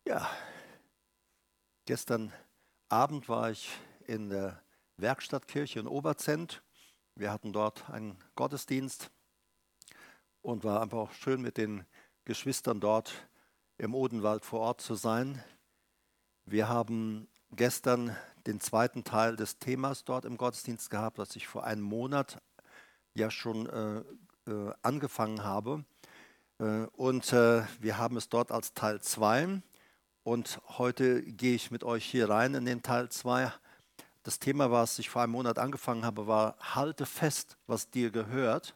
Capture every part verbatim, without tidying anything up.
Ja, gestern Abend war ich in der Werkstattkirche in Oberzent. Wir hatten dort einen Gottesdienst und war einfach auch schön mit den Geschwistern dort im Odenwald vor Ort zu sein. Wir haben gestern den zweiten Teil des Themas dort im Gottesdienst gehabt, das ich vor einem Monat ja schon äh, äh, angefangen habe. Äh, und äh, wir haben es dort als Teil zwei. Und heute gehe ich mit euch hier rein in den Teil zwei. Das Thema, was ich vor einem Monat angefangen habe, war: Halte fest, was dir gehört.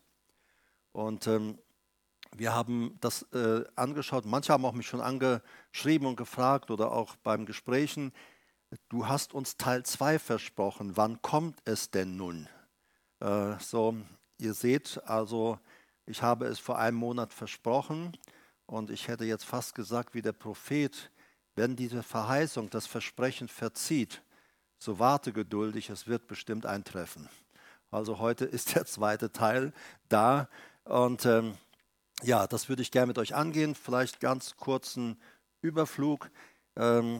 Und ähm, wir haben das äh, angeschaut. Manche haben auch mich schon angeschrieben und gefragt oder auch beim Gesprächen: Du hast uns Teil zwei versprochen. Wann kommt es denn nun? Äh, so, ihr seht also, ich habe es vor einem Monat versprochen und ich hätte jetzt fast gesagt, wie der Prophet: Wenn diese Verheißung, das Versprechen verzieht, so warte geduldig, es wird bestimmt eintreffen. Also heute ist der zweite Teil da und ähm, ja, das würde ich gerne mit euch angehen. Vielleicht ganz kurzen Überflug. Ähm,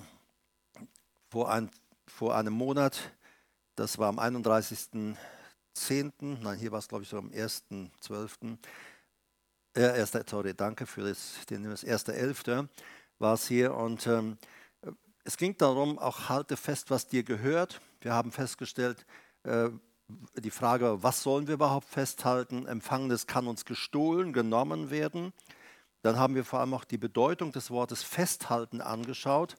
vor, ein, vor einem Monat, das war am einunddreißigsten zehnten, nein, hier war es glaube ich so am ersten zwölften Äh, erster, sorry, danke für das, den, das erste elfte war es hier und ähm, es ging darum, auch halte fest, was dir gehört. Wir haben festgestellt, äh, die Frage, was sollen wir überhaupt festhalten? Empfangenes kann uns gestohlen, genommen werden. Dann haben wir vor allem auch die Bedeutung des Wortes festhalten angeschaut.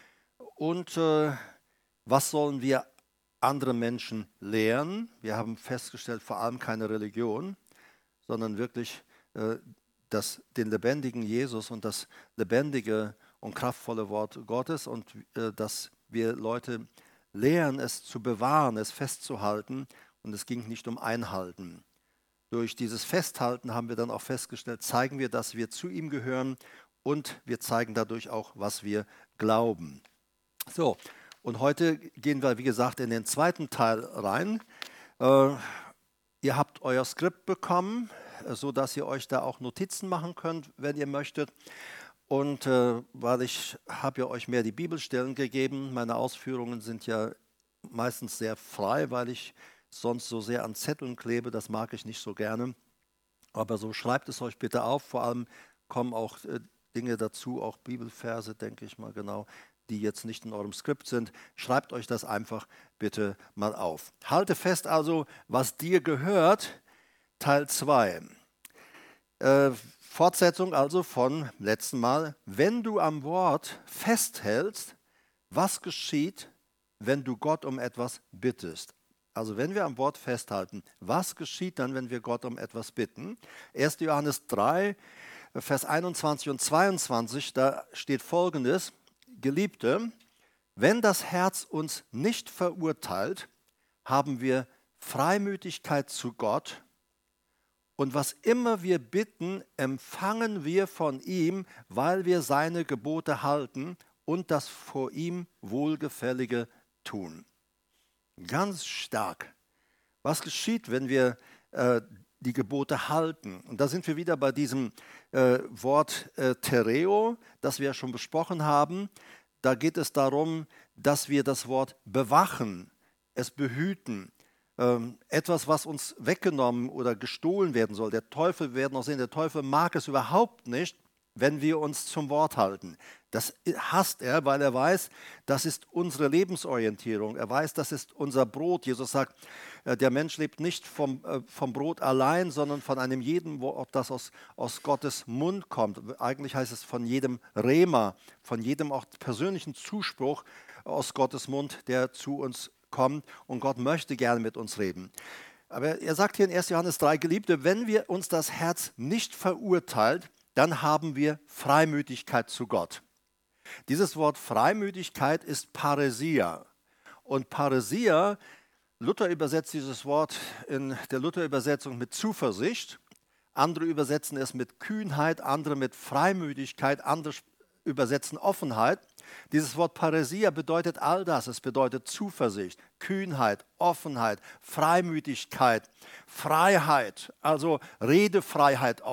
Und äh, was sollen wir andere Menschen lehren? Wir haben festgestellt, vor allem keine Religion, sondern wirklich äh, das, den lebendigen Jesus und das lebendige und kraftvolle Wort Gottes und äh, dass wir Leute lehren, es zu bewahren, es festzuhalten, und es ging nicht um Einhalten. Durch dieses Festhalten haben wir dann auch festgestellt, zeigen wir, dass wir zu ihm gehören, und wir zeigen dadurch auch, was wir glauben. So, und heute gehen wir, wie gesagt, in den zweiten Teil rein. Äh, ihr habt euer Skript bekommen, sodass ihr euch da auch Notizen machen könnt, wenn ihr möchtet. Und äh, weil ich habe ja euch mehr die Bibelstellen gegeben, meine Ausführungen sind ja meistens sehr frei, weil ich sonst so sehr an Zetteln klebe, das mag ich nicht so gerne. Aber so schreibt es euch bitte auf, vor allem kommen auch äh, Dinge dazu, auch Bibelverse, denke ich mal genau, die jetzt nicht in eurem Skript sind. Schreibt euch das einfach bitte mal auf. Halte fest also, was dir gehört, Teil zwei. Äh, Fortsetzung also von letzten Mal. Wenn du am Wort festhältst, was geschieht, wenn du Gott um etwas bittest? Also wenn wir am Wort festhalten, was geschieht dann, wenn wir Gott um etwas bitten? erster Johannes drei, Vers einundzwanzig und zweiundzwanzig, da steht Folgendes: Geliebte, wenn das Herz uns nicht verurteilt, haben wir Freimütigkeit zu Gott. Und was immer wir bitten, empfangen wir von ihm, weil wir seine Gebote halten und das vor ihm Wohlgefällige tun. Ganz stark. Was geschieht, wenn wir äh, die Gebote halten? Und da sind wir wieder bei diesem äh, Wort äh, Tereo, das wir ja schon besprochen haben. Da geht es darum, dass wir das Wort bewachen, es behüten. Ähm, etwas, was uns weggenommen oder gestohlen werden soll. Der Teufel, wir werden auch sehen, der Teufel mag es überhaupt nicht, wenn wir uns zum Wort halten. Das hasst er, weil er weiß, das ist unsere Lebensorientierung. Er weiß, das ist unser Brot. Jesus sagt, äh, der Mensch lebt nicht vom, äh, vom Brot allein, sondern von einem jeden Wort, das aus, aus Gottes Mund kommt. Eigentlich heißt es von jedem Rema, von jedem auch persönlichen Zuspruch aus Gottes Mund, der zu uns kommt, und Gott möchte gerne mit uns reden. Aber er sagt hier in erster Johannes drei, Geliebte, wenn wir uns das Herz nicht verurteilt, dann haben wir Freimütigkeit zu Gott. Dieses Wort Freimütigkeit ist Paresia. Und Paresia, Luther übersetzt dieses Wort in der Luther-Übersetzung mit Zuversicht. Andere übersetzen es mit Kühnheit, andere mit Freimütigkeit, andere übersetzen Offenheit. Dieses Wort Paresia bedeutet all das. Es bedeutet Zuversicht, Kühnheit, Offenheit, Freimütigkeit, Freiheit, also Redefreiheit auch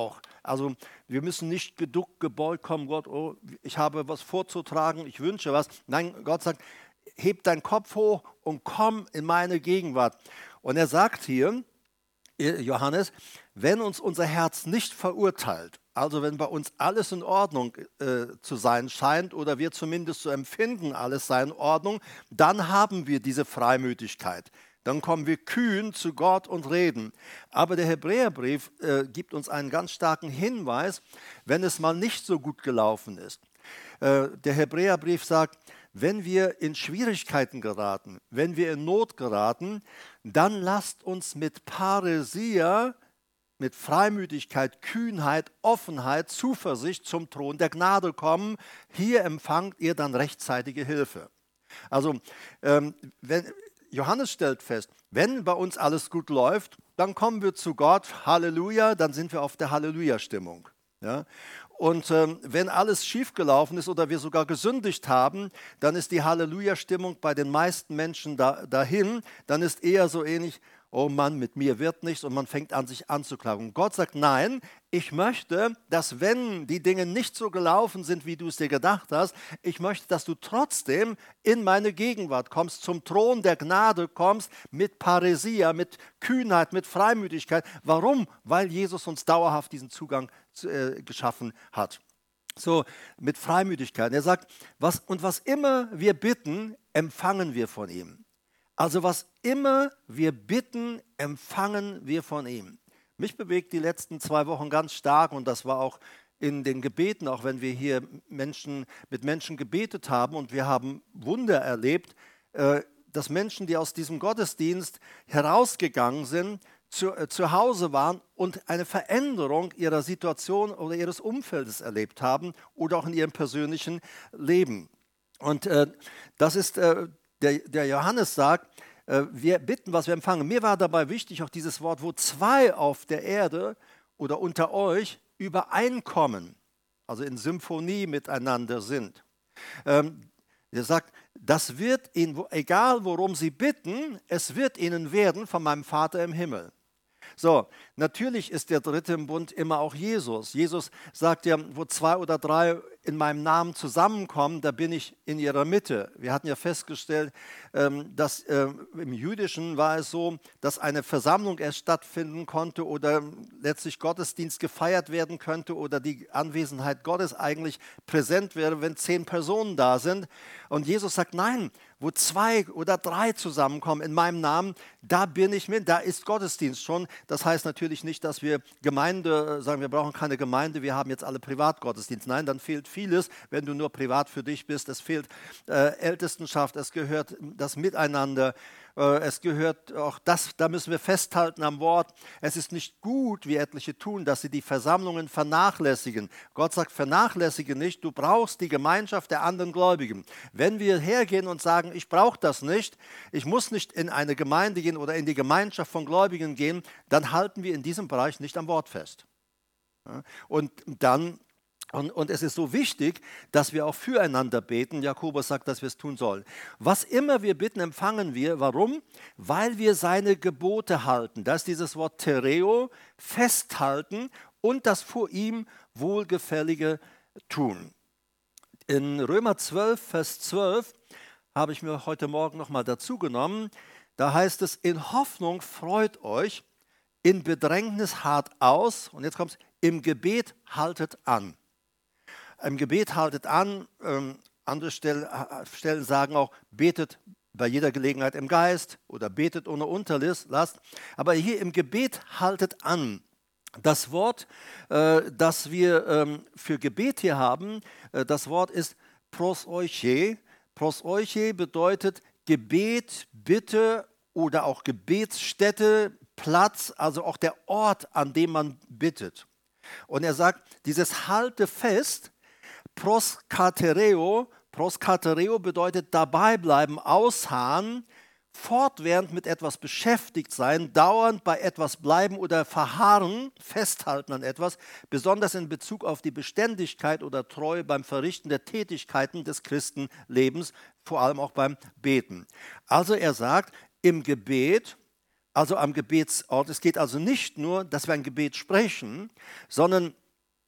Also wir müssen nicht geduckt, gebeugt kommen, Gott, oh, ich habe was vorzutragen, ich wünsche was. Nein, Gott sagt, heb deinen Kopf hoch und komm in meine Gegenwart. Und er sagt hier, Johannes, wenn uns unser Herz nicht verurteilt, also wenn bei uns alles in Ordnung äh, zu sein scheint oder wir zumindest so empfinden, alles sei in Ordnung, dann haben wir diese Freimütigkeit. Dann kommen wir kühn zu Gott und reden. Aber der Hebräerbrief äh, gibt uns einen ganz starken Hinweis, wenn es mal nicht so gut gelaufen ist. Äh, der Hebräerbrief sagt, wenn wir in Schwierigkeiten geraten, wenn wir in Not geraten, dann lasst uns mit Paresia, mit Freimütigkeit, Kühnheit, Offenheit, Zuversicht zum Thron der Gnade kommen. Hier empfangt ihr dann rechtzeitige Hilfe. Also ähm, wenn... Johannes stellt fest, wenn bei uns alles gut läuft, dann kommen wir zu Gott, Halleluja, dann sind wir auf der Halleluja-Stimmung. Ja? Und ähm, wenn alles schiefgelaufen ist oder wir sogar gesündigt haben, dann ist die Halleluja-Stimmung bei den meisten Menschen da, dahin, dann ist eher so ähnlich, oh Mann, mit mir wird nichts und man fängt an, sich anzuklagen. Und Gott sagt, nein, ich möchte, dass wenn die Dinge nicht so gelaufen sind, wie du es dir gedacht hast, ich möchte, dass du trotzdem in meine Gegenwart kommst, zum Thron der Gnade kommst, mit Paresia, mit Kühnheit, mit Freimütigkeit. Warum? Weil Jesus uns dauerhaft diesen Zugang äh, geschaffen hat. So, mit Freimütigkeit. Er sagt, was, und was immer wir bitten, empfangen wir von ihm. Also was immer wir bitten, empfangen wir von ihm. Mich bewegt die letzten zwei Wochen ganz stark und das war auch in den Gebeten, auch wenn wir hier Menschen, mit Menschen gebetet haben und wir haben Wunder erlebt, äh, dass Menschen, die aus diesem Gottesdienst herausgegangen sind, zu, äh, zu Hause waren und eine Veränderung ihrer Situation oder ihres Umfeldes erlebt haben oder auch in ihrem persönlichen Leben. Und äh, das ist... Äh, Der, der Johannes sagt, äh, wir bitten, was wir empfangen. Mir war dabei wichtig auch dieses Wort, wo zwei auf der Erde oder unter euch übereinkommen, also in Symphonie miteinander sind. Ähm, er sagt, das wird ihnen, egal worum sie bitten, es wird ihnen werden von meinem Vater im Himmel. So, natürlich ist der dritte im Bund immer auch Jesus. Jesus sagt ja, wo zwei oder drei in meinem Namen zusammenkommen, da bin ich in ihrer Mitte. Wir hatten ja festgestellt, dass im Jüdischen war es so, dass eine Versammlung erst stattfinden konnte oder letztlich Gottesdienst gefeiert werden könnte oder die Anwesenheit Gottes eigentlich präsent wäre, wenn zehn Personen da sind. Und Jesus sagt, nein, wo zwei oder drei zusammenkommen in meinem Namen, da bin ich mit, da ist Gottesdienst schon. Das heißt natürlich nicht, dass wir Gemeinde sagen, wir brauchen keine Gemeinde, wir haben jetzt alle Privatgottesdienst. Nein, dann fehlt vieles, wenn du nur privat für dich bist. Es fehlt äh, Ältestenschaft, es gehört das Miteinander, äh, es gehört auch das, da müssen wir festhalten am Wort. Es ist nicht gut, wie etliche tun, dass sie die Versammlungen vernachlässigen. Gott sagt, vernachlässige nicht, du brauchst die Gemeinschaft der anderen Gläubigen. Wenn wir hergehen und sagen, ich brauche das nicht, ich muss nicht in eine Gemeinde gehen oder in die Gemeinschaft von Gläubigen gehen, dann halten wir in diesem Bereich nicht am Wort fest. Ja, und dann Und, und es ist so wichtig, dass wir auch füreinander beten. Jakobus sagt, dass wir es tun sollen. Was immer wir bitten, empfangen wir. Warum? Weil wir seine Gebote halten. Das ist dieses Wort Tereo, festhalten und das vor ihm Wohlgefällige tun. In Römer zwölf, Vers zwölf habe ich mir heute Morgen nochmal dazu genommen. Da heißt es, in Hoffnung freut euch, in Bedrängnis hart aus. Und jetzt kommt es, im Gebet haltet an. Im Gebet haltet an, ähm, andere Stellen, Stellen sagen auch, betet bei jeder Gelegenheit im Geist oder betet ohne Unterlass. Aber hier im Gebet haltet an. Das Wort, äh, das wir ähm, für Gebet hier haben, äh, das Wort ist prosoiche. Prosoiche bedeutet Gebet, Bitte oder auch Gebetsstätte, Platz, also auch der Ort, an dem man bittet. Und er sagt, dieses Halte fest, Proskatereo, Proskatereo bedeutet dabei bleiben, ausharren, fortwährend mit etwas beschäftigt sein, dauernd bei etwas bleiben oder verharren, festhalten an etwas, besonders in Bezug auf die Beständigkeit oder Treue beim Verrichten der Tätigkeiten des Christenlebens, vor allem auch beim Beten. Also er sagt, im Gebet, also am Gebetsort, es geht also nicht nur, dass wir ein Gebet sprechen, sondern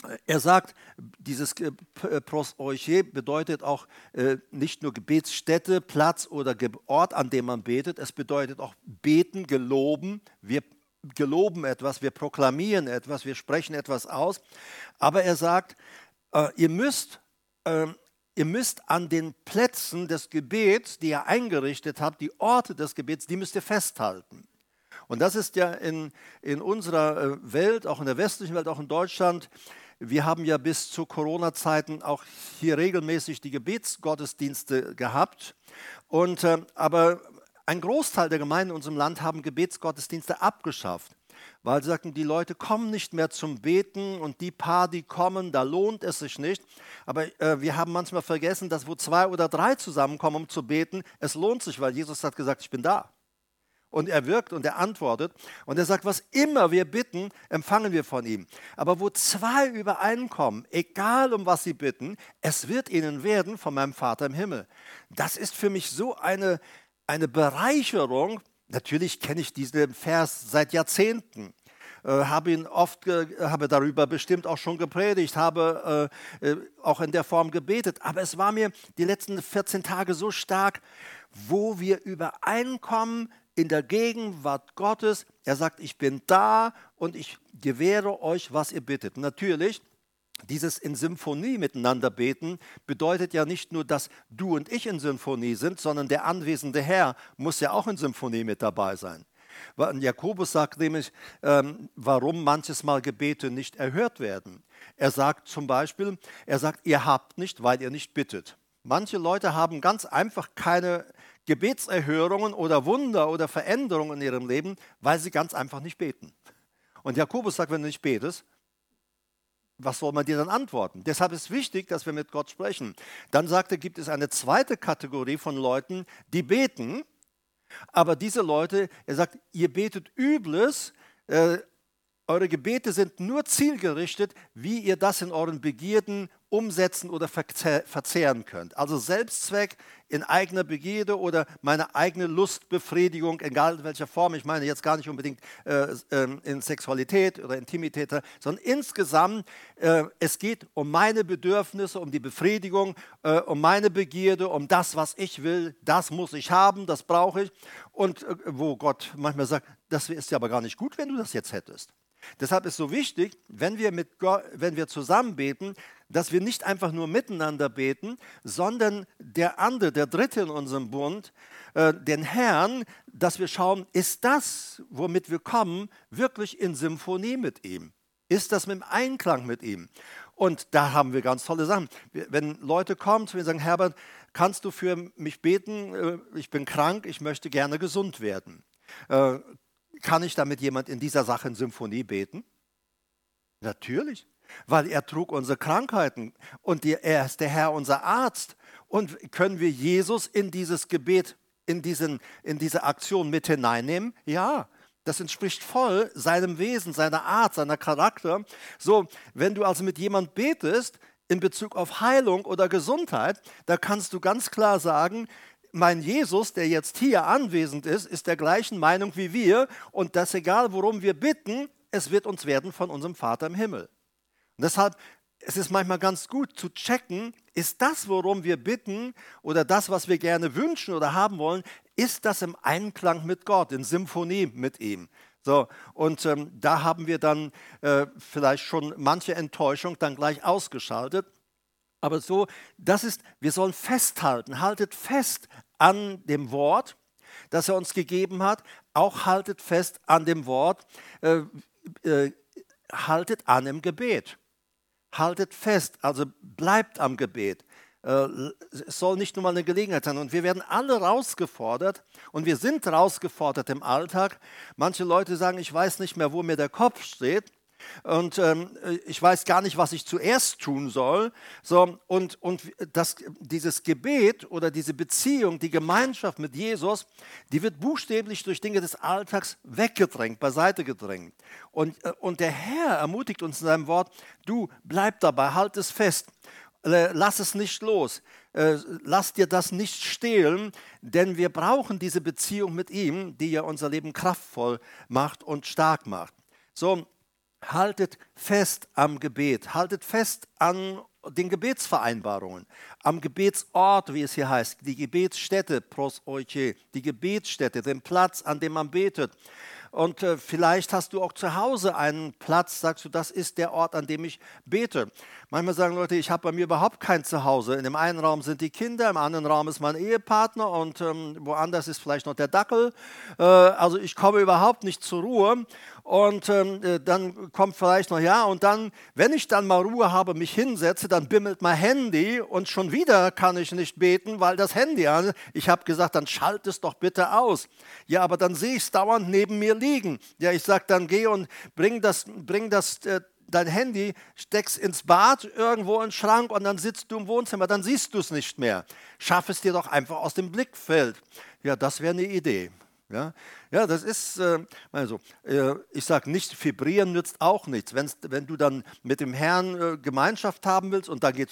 Er sagt, dieses äh, Prosoiche bedeutet auch äh, nicht nur Gebetsstätte, Platz oder Ge- Ort, an dem man betet. Es bedeutet auch beten, geloben. Wir geloben etwas, wir proklamieren etwas, wir sprechen etwas aus. Aber er sagt, äh, ihr müsst, äh, ihr müsst an den Plätzen des Gebets, die ihr eingerichtet habt, die Orte des Gebets, die müsst ihr festhalten. Und das ist ja in, in unserer äh, Welt, auch in der westlichen Welt, auch in Deutschland, wir haben ja bis zu Corona-Zeiten auch hier regelmäßig die Gebetsgottesdienste gehabt. Und, äh, aber ein Großteil der Gemeinden in unserem Land haben Gebetsgottesdienste abgeschafft, weil sie sagten, die Leute kommen nicht mehr zum Beten und die paar, die kommen, da lohnt es sich nicht. Aber äh, wir haben manchmal vergessen, dass wo zwei oder drei zusammenkommen, um zu beten, es lohnt sich, weil Jesus hat gesagt, ich bin da. Und er wirkt und er antwortet. Und er sagt, was immer wir bitten, empfangen wir von ihm. Aber wo zwei übereinkommen, egal um was sie bitten, es wird ihnen werden von meinem Vater im Himmel. Das ist für mich so eine, eine Bereicherung. Natürlich kenne ich diesen Vers seit Jahrzehnten. Äh, habe ihn oft, äh, habe darüber bestimmt auch schon gepredigt, habe äh, äh, auch in der Form gebetet. Aber es war mir die letzten vierzehn Tage so stark, wo wir übereinkommen, in der Gegenwart Gottes. Er sagt, ich bin da und ich gewähre euch, was ihr bittet. Natürlich, dieses in Symphonie miteinander beten bedeutet ja nicht nur, dass du und ich in Symphonie sind, sondern der anwesende Herr muss ja auch in Symphonie mit dabei sein. Jakobus sagt nämlich, ähm, warum manches Mal Gebete nicht erhört werden. Er sagt zum Beispiel, er sagt, ihr habt nicht, weil ihr nicht bittet. Manche Leute haben ganz einfach keine Gebetserhörungen oder Wunder oder Veränderungen in ihrem Leben, weil sie ganz einfach nicht beten. Und Jakobus sagt, wenn du nicht betest, was soll man dir dann antworten? Deshalb ist wichtig, dass wir mit Gott sprechen. Dann sagt er, gibt es eine zweite Kategorie von Leuten, die beten, aber diese Leute, er sagt, ihr betet Übles, äh, eure Gebete sind nur zielgerichtet, wie ihr das in euren Begierden umsetzen oder verzehren könnt. Also Selbstzweck in eigener Begierde oder meine eigene Lustbefriedigung, egal in welcher Form. Ich meine jetzt gar nicht unbedingt äh, in Sexualität oder Intimität, sondern insgesamt, äh, es geht um meine Bedürfnisse, um die Befriedigung, äh, um meine Begierde, um das, was ich will. Das muss ich haben, das brauche ich. Und äh, wo Gott manchmal sagt, das ist ja aber gar nicht gut, wenn du das jetzt hättest. Deshalb ist so wichtig, wenn wir, mit Gott, wenn wir zusammen beten, dass wir nicht einfach nur miteinander beten, sondern der andere, der Dritte in unserem Bund, äh, den Herrn, dass wir schauen, ist das, womit wir kommen, wirklich in Symphonie mit ihm? Ist das mit dem Einklang mit ihm? Und da haben wir ganz tolle Sachen. Wenn Leute kommen zu mir und sagen, Herbert, kannst du für mich beten? Ich bin krank, ich möchte gerne gesund werden. Äh, Kann ich damit jemand in dieser Sache in Symphonie beten? Natürlich, weil er trug unsere Krankheiten und die, er ist der Herr, unser Arzt. Und können wir Jesus in dieses Gebet, in, diesen, in diese Aktion mit hineinnehmen? Ja, das entspricht voll seinem Wesen, seiner Art, seiner Charakter. So, wenn du also mit jemand betest in Bezug auf Heilung oder Gesundheit, da kannst du ganz klar sagen, mein Jesus, der jetzt hier anwesend ist, ist der gleichen Meinung wie wir und das egal, worum wir bitten, es wird uns werden von unserem Vater im Himmel. Und deshalb, es ist manchmal ganz gut zu checken, ist das, worum wir bitten oder das, was wir gerne wünschen oder haben wollen, ist das im Einklang mit Gott, in Symphonie mit ihm. So, und ähm, da haben wir dann äh, vielleicht schon manche Enttäuschung dann gleich ausgeschaltet. Aber so, das ist, wir sollen festhalten, haltet fest an dem Wort, das er uns gegeben hat, auch haltet fest an dem Wort, äh, äh, haltet an im Gebet. Haltet fest, also bleibt am Gebet. Äh, es soll nicht nur mal eine Gelegenheit sein. Und wir werden alle herausgefordert und wir sind herausgefordert im Alltag. Manche Leute sagen, ich weiß nicht mehr, wo mir der Kopf steht. Und ähm, ich weiß gar nicht, was ich zuerst tun soll. So, und und das, dieses Gebet oder diese Beziehung, die Gemeinschaft mit Jesus, die wird buchstäblich durch Dinge des Alltags weggedrängt, beiseite gedrängt. Und, und der Herr ermutigt uns in seinem Wort, du bleib dabei, halt es fest. Lass es nicht los, lass dir das nicht stehlen, denn wir brauchen diese Beziehung mit ihm, die ja unser Leben kraftvoll macht und stark macht. So, haltet fest am Gebet, haltet fest an den Gebetsvereinbarungen, am Gebetsort, wie es hier heißt, die Gebetsstätte, pros oike, die Gebetsstätte, den Platz, an dem man betet. Und äh, vielleicht hast du auch zu Hause einen Platz, sagst du, das ist der Ort, an dem ich bete. Manchmal sagen Leute, ich habe bei mir überhaupt kein Zuhause. In dem einen Raum sind die Kinder, im anderen Raum ist mein Ehepartner und ähm, woanders ist vielleicht noch der Dackel. Äh, also ich komme überhaupt nicht zur Ruhe. Und ähm, dann kommt vielleicht noch, ja, und dann, wenn ich dann mal Ruhe habe, mich hinsetze, dann bimmelt mein Handy und schon wieder kann ich nicht beten, weil das Handy an ist. Ich habe gesagt, dann schalt es doch bitte aus. Ja, aber dann sehe ich es dauernd neben mir liegen. Ja, ich sage, dann geh und bring das, bring das äh, dein Handy, steck's ins Bad, irgendwo in den Schrank und dann sitzt du im Wohnzimmer, dann siehst du es nicht mehr. Schaff es dir doch einfach aus dem Blickfeld. Ja, das wäre eine Idee. Ja, ja, das ist, äh, also, äh, ich sage nicht, vibrieren nützt auch nichts. Wenn's, wenn du dann mit dem Herrn äh, Gemeinschaft haben willst und da geht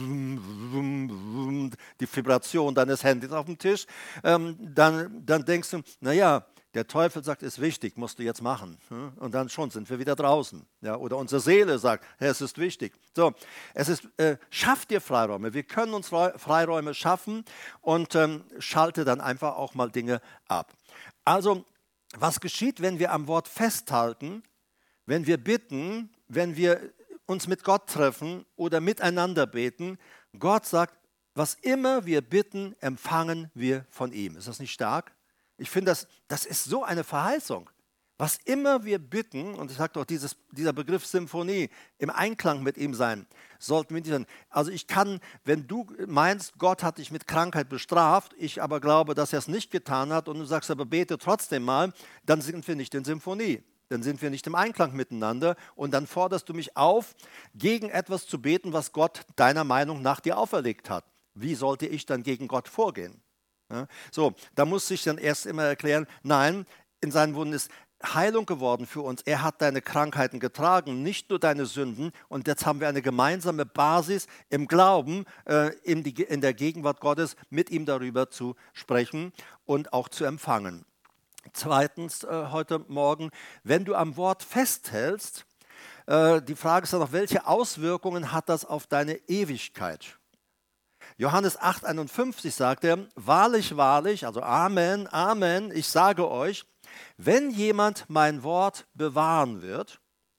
die Vibration deines Handys auf dem Tisch, ähm, dann, dann denkst du, naja, der Teufel sagt, ist wichtig, musst du jetzt machen. Und dann schon sind wir wieder draußen. Ja, oder unsere Seele sagt, hey, es ist wichtig. So, es ist, äh, schaff dir Freiräume. Wir können uns Freiräume schaffen und ähm, schalte dann einfach auch mal Dinge ab. Also, was geschieht, wenn wir am Wort festhalten, wenn wir bitten, wenn wir uns mit Gott treffen oder miteinander beten? Gott sagt, was immer wir bitten, empfangen wir von ihm. Ist das nicht stark? Ich finde, das, das ist so eine Verheißung. Was immer wir bitten, und ich sage doch, dieses, dieser Begriff Symphonie, im Einklang mit ihm sein, sollten wir nicht sein. Also ich kann, wenn du meinst, Gott hat dich mit Krankheit bestraft, ich aber glaube, dass er es nicht getan hat und du sagst aber, bete trotzdem mal, dann sind wir nicht in Symphonie. Dann sind wir nicht im Einklang miteinander und dann forderst du mich auf, gegen etwas zu beten, was Gott deiner Meinung nach dir auferlegt hat. Wie sollte ich dann gegen Gott vorgehen? Ja, so, da muss ich dann erst immer erklären, nein, in seinen Wunden ist Heilung geworden für uns. Er hat deine Krankheiten getragen, nicht nur deine Sünden. Und jetzt haben wir eine gemeinsame Basis im Glauben, äh, in, die, in der Gegenwart Gottes, mit ihm darüber zu sprechen und auch zu empfangen. Zweitens, äh, heute Morgen, wenn du am Wort festhältst, äh, die Frage ist dann noch, welche Auswirkungen hat das auf deine Ewigkeit? Johannes acht einundfünfzig sagt er, wahrlich, wahrlich, also Amen, Amen, ich sage euch, wenn jemand mein Wort bewahren wird,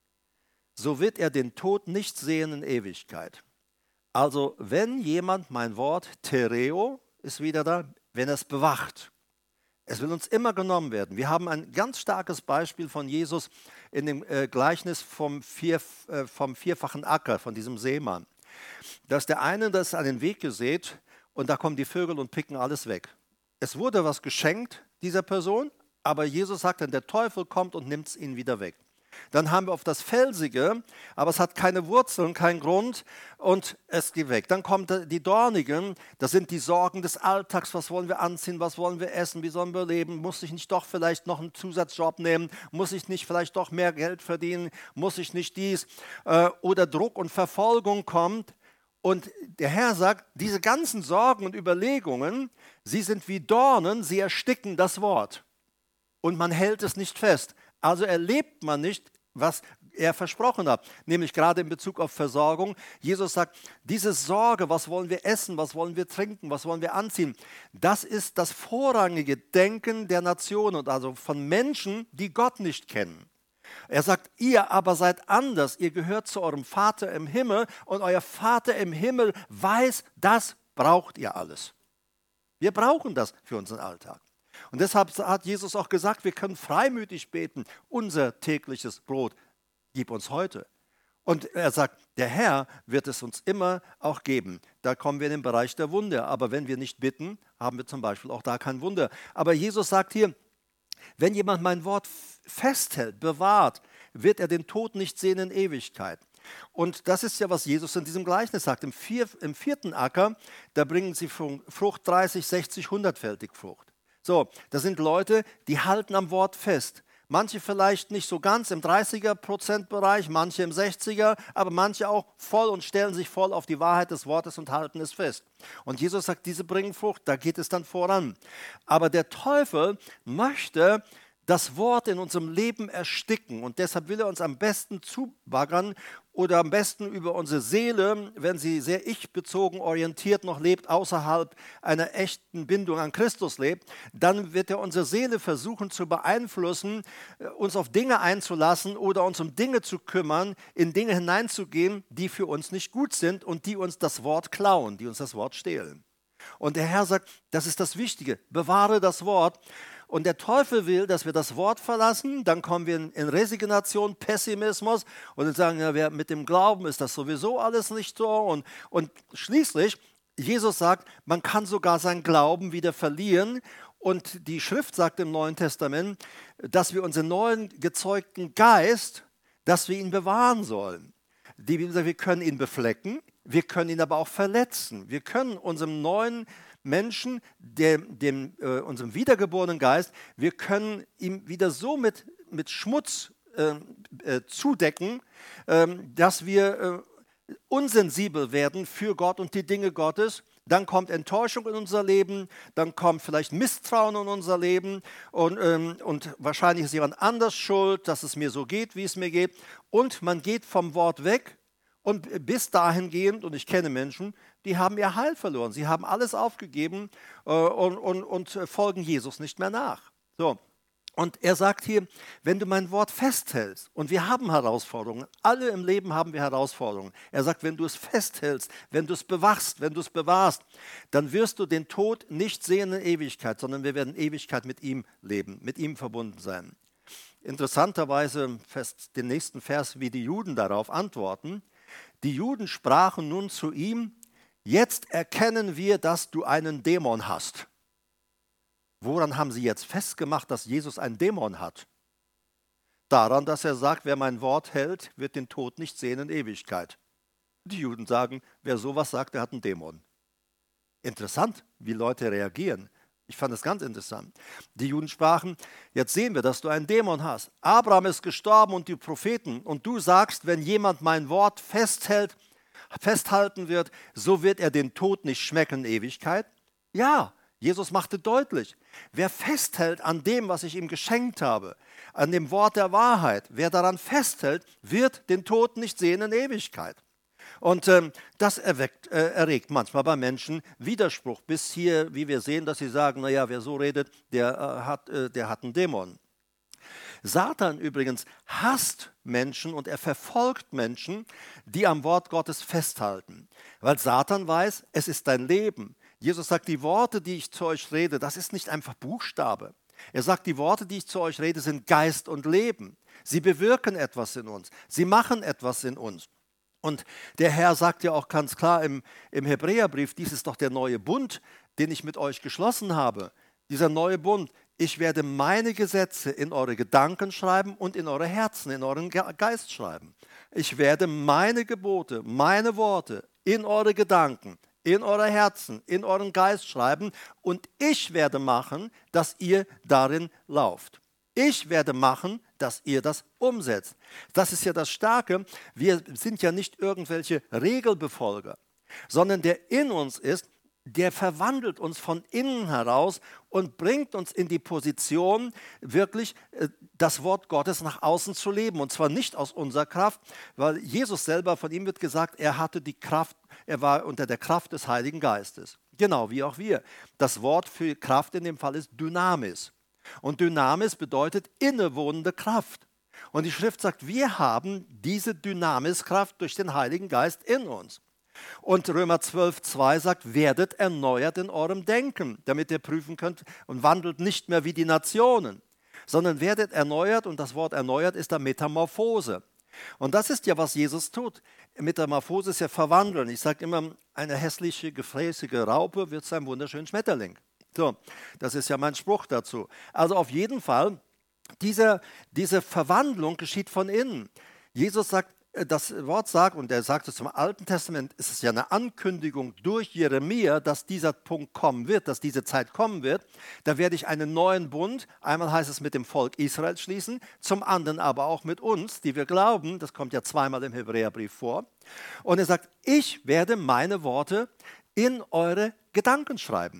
so wird er den Tod nicht sehen in Ewigkeit. Also wenn jemand mein Wort, Tereo ist wieder da, wenn er es bewacht. Es will uns immer genommen werden. Wir haben ein ganz starkes Beispiel von Jesus in dem äh, Gleichnis vom, vier, äh, vom vierfachen Acker, von diesem Seemann. Dass der eine das an den Weg gesät und da kommen die Vögel und picken alles weg. Es wurde was geschenkt dieser Person, aber Jesus sagt dann, der Teufel kommt und nimmt es ihnen wieder weg. Dann haben wir auf das Felsige, aber es hat keine Wurzeln, keinen Grund und es geht weg. Dann kommt die Dornigen, das sind die Sorgen des Alltags, was wollen wir anziehen, was wollen wir essen, wie sollen wir leben, muss ich nicht doch vielleicht noch einen Zusatzjob nehmen, muss ich nicht vielleicht doch mehr Geld verdienen, muss ich nicht dies äh, oder Druck und Verfolgung kommt. Und der Herr sagt, diese ganzen Sorgen und Überlegungen, sie sind wie Dornen, sie ersticken das Wort und man hält es nicht fest. Also erlebt man nicht, was er versprochen hat, nämlich gerade in Bezug auf Versorgung. Jesus sagt, diese Sorge, was wollen wir essen, was wollen wir trinken, was wollen wir anziehen, das ist das vorrangige Denken der Nationen und also von Menschen, die Gott nicht kennen. Er sagt, ihr aber seid anders, ihr gehört zu eurem Vater im Himmel und euer Vater im Himmel weiß, das braucht ihr alles. Wir brauchen das für unseren Alltag. Und deshalb hat Jesus auch gesagt, wir können freimütig beten, unser tägliches Brot gib uns heute. Und er sagt, der Herr wird es uns immer auch geben. Da kommen wir in den Bereich der Wunder. Aber wenn wir nicht bitten, haben wir zum Beispiel auch da kein Wunder. Aber Jesus sagt hier, wenn jemand mein Wort festhält, bewahrt, wird er den Tod nicht sehen in Ewigkeit. Und das ist ja, was Jesus in diesem Gleichnis sagt. Im, vier, im vierten Acker, da bringen sie Frucht dreißig, sechzig, hundertfältig Frucht. So, das sind Leute, die halten am Wort fest. Manche vielleicht nicht so ganz im dreißiger-Prozent-Bereich, manche im sechziger, aber manche auch voll und stellen sich voll auf die Wahrheit des Wortes und halten es fest. Und Jesus sagt, diese bringen Frucht, da geht es dann voran. Aber der Teufel möchte das Wort in unserem Leben ersticken. Und deshalb will er uns am besten zubaggern oder am besten über unsere Seele, wenn sie sehr ich-bezogen orientiert noch lebt, außerhalb einer echten Bindung an Christus lebt, dann wird er unsere Seele versuchen zu beeinflussen, uns auf Dinge einzulassen oder uns um Dinge zu kümmern, in Dinge hineinzugehen, die für uns nicht gut sind und die uns das Wort klauen, die uns das Wort stehlen. Und der Herr sagt, das ist das Wichtige, bewahre das Wort. Und der Teufel will, dass wir das Wort verlassen, dann kommen wir in, in Resignation, Pessimismus und dann sagen, ja, wer, mit dem Glauben ist das sowieso alles nicht so. Und, und schließlich, Jesus sagt, man kann sogar seinen Glauben wieder verlieren. Und die Schrift sagt im Neuen Testament, dass wir unseren neuen gezeugten Geist, dass wir ihn bewahren sollen. Die Bibel sagt, wir können ihn beflecken, wir können ihn aber auch verletzen. Wir können unserem neuen Menschen, dem, dem, äh, unserem wiedergeborenen Geist, wir können ihm wieder so mit, mit Schmutz äh, äh, zudecken, äh, dass wir äh, unsensibel werden für Gott und die Dinge Gottes. Dann kommt Enttäuschung in unser Leben, dann kommt vielleicht Misstrauen in unser Leben und, ähm, und wahrscheinlich ist jemand anders schuld, dass es mir so geht, wie es mir geht. Und man geht vom Wort weg und bis dahin gehend, und ich kenne Menschen, die haben ihr Heil verloren. Sie haben alles aufgegeben äh, und, und, und folgen Jesus nicht mehr nach. So. Und er sagt hier, wenn du mein Wort festhältst, und wir haben Herausforderungen, alle im Leben haben wir Herausforderungen. Er sagt, wenn du es festhältst, wenn du es bewachst, wenn du es bewahrst, dann wirst du den Tod nicht sehen in Ewigkeit, sondern wir werden Ewigkeit mit ihm leben, mit ihm verbunden sein. Interessanterweise fest den nächsten Vers, wie die Juden darauf antworten. Die Juden sprachen nun zu ihm, jetzt erkennen wir, dass du einen Dämon hast. Woran haben sie jetzt festgemacht, dass Jesus einen Dämon hat? Daran, dass er sagt, wer mein Wort hält, wird den Tod nicht sehen in Ewigkeit. Die Juden sagen, wer sowas sagt, der hat einen Dämon. Interessant, wie Leute reagieren. Ich fand das ganz interessant. Die Juden sprachen, jetzt sehen wir, dass du einen Dämon hast. Abraham ist gestorben und die Propheten. Und du sagst, wenn jemand mein Wort festhält, festhalten wird, so wird er den Tod nicht schmecken in Ewigkeit. Ja, Jesus machte deutlich, wer festhält an dem, was ich ihm geschenkt habe, an dem Wort der Wahrheit, wer daran festhält, wird den Tod nicht sehen in Ewigkeit. Und ähm, das erweckt, äh, erregt manchmal bei Menschen Widerspruch, bis hier, wie wir sehen, dass sie sagen, naja, wer so redet, der, äh, hat, äh, der hat einen Dämon. Satan übrigens hasst Menschen und er verfolgt Menschen, die am Wort Gottes festhalten. Weil Satan weiß, es ist dein Leben. Jesus sagt, die Worte, die ich zu euch rede, das ist nicht einfach Buchstabe. Er sagt, die Worte, die ich zu euch rede, sind Geist und Leben. Sie bewirken etwas in uns. Sie machen etwas in uns. Und der Herr sagt ja auch ganz klar im, im Hebräerbrief, dies ist doch der neue Bund, den ich mit euch geschlossen habe. Dieser neue Bund, ich werde meine Gesetze in eure Gedanken schreiben und in eure Herzen, in euren Geist schreiben. Ich werde meine Gebote, meine Worte in eure Gedanken, in eure Herzen, in euren Geist schreiben und ich werde machen, dass ihr darin lauft. Ich werde machen, dass ihr das umsetzt. Das ist ja das Starke. Wir sind ja nicht irgendwelche Regelbefolger, sondern der in uns ist, der verwandelt uns von innen heraus und bringt uns in die Position, wirklich das Wort Gottes nach außen zu leben. Und zwar nicht aus unserer Kraft, weil Jesus selber, von ihm wird gesagt, er hatte die Kraft, er war unter der Kraft des Heiligen Geistes. Genau, wie auch wir. Das Wort für Kraft in dem Fall ist Dynamis. Und Dynamis bedeutet innewohnende Kraft. Und die Schrift sagt, wir haben diese Dynamiskraft durch den Heiligen Geist in uns. Und Römer zwölf zwei sagt, werdet erneuert in eurem Denken, damit ihr prüfen könnt und wandelt nicht mehr wie die Nationen, sondern werdet erneuert und das Wort erneuert ist da Metamorphose. Und das ist ja, was Jesus tut. Metamorphose ist ja verwandeln. Ich sage immer, eine hässliche, gefräßige Raupe wird zu einem wunderschönen Schmetterling. So, das ist ja mein Spruch dazu. Also auf jeden Fall, diese, diese Verwandlung geschieht von innen. Jesus sagt, das Wort sagt, und er sagt es zum Alten Testament, ist es ja eine Ankündigung durch Jeremia, dass dieser Punkt kommen wird, dass diese Zeit kommen wird. Da werde ich einen neuen Bund, einmal heißt es mit dem Volk Israel schließen, zum anderen aber auch mit uns, die wir glauben, das kommt ja zweimal im Hebräerbrief vor. Und er sagt, ich werde meine Worte in eure Gedanken schreiben.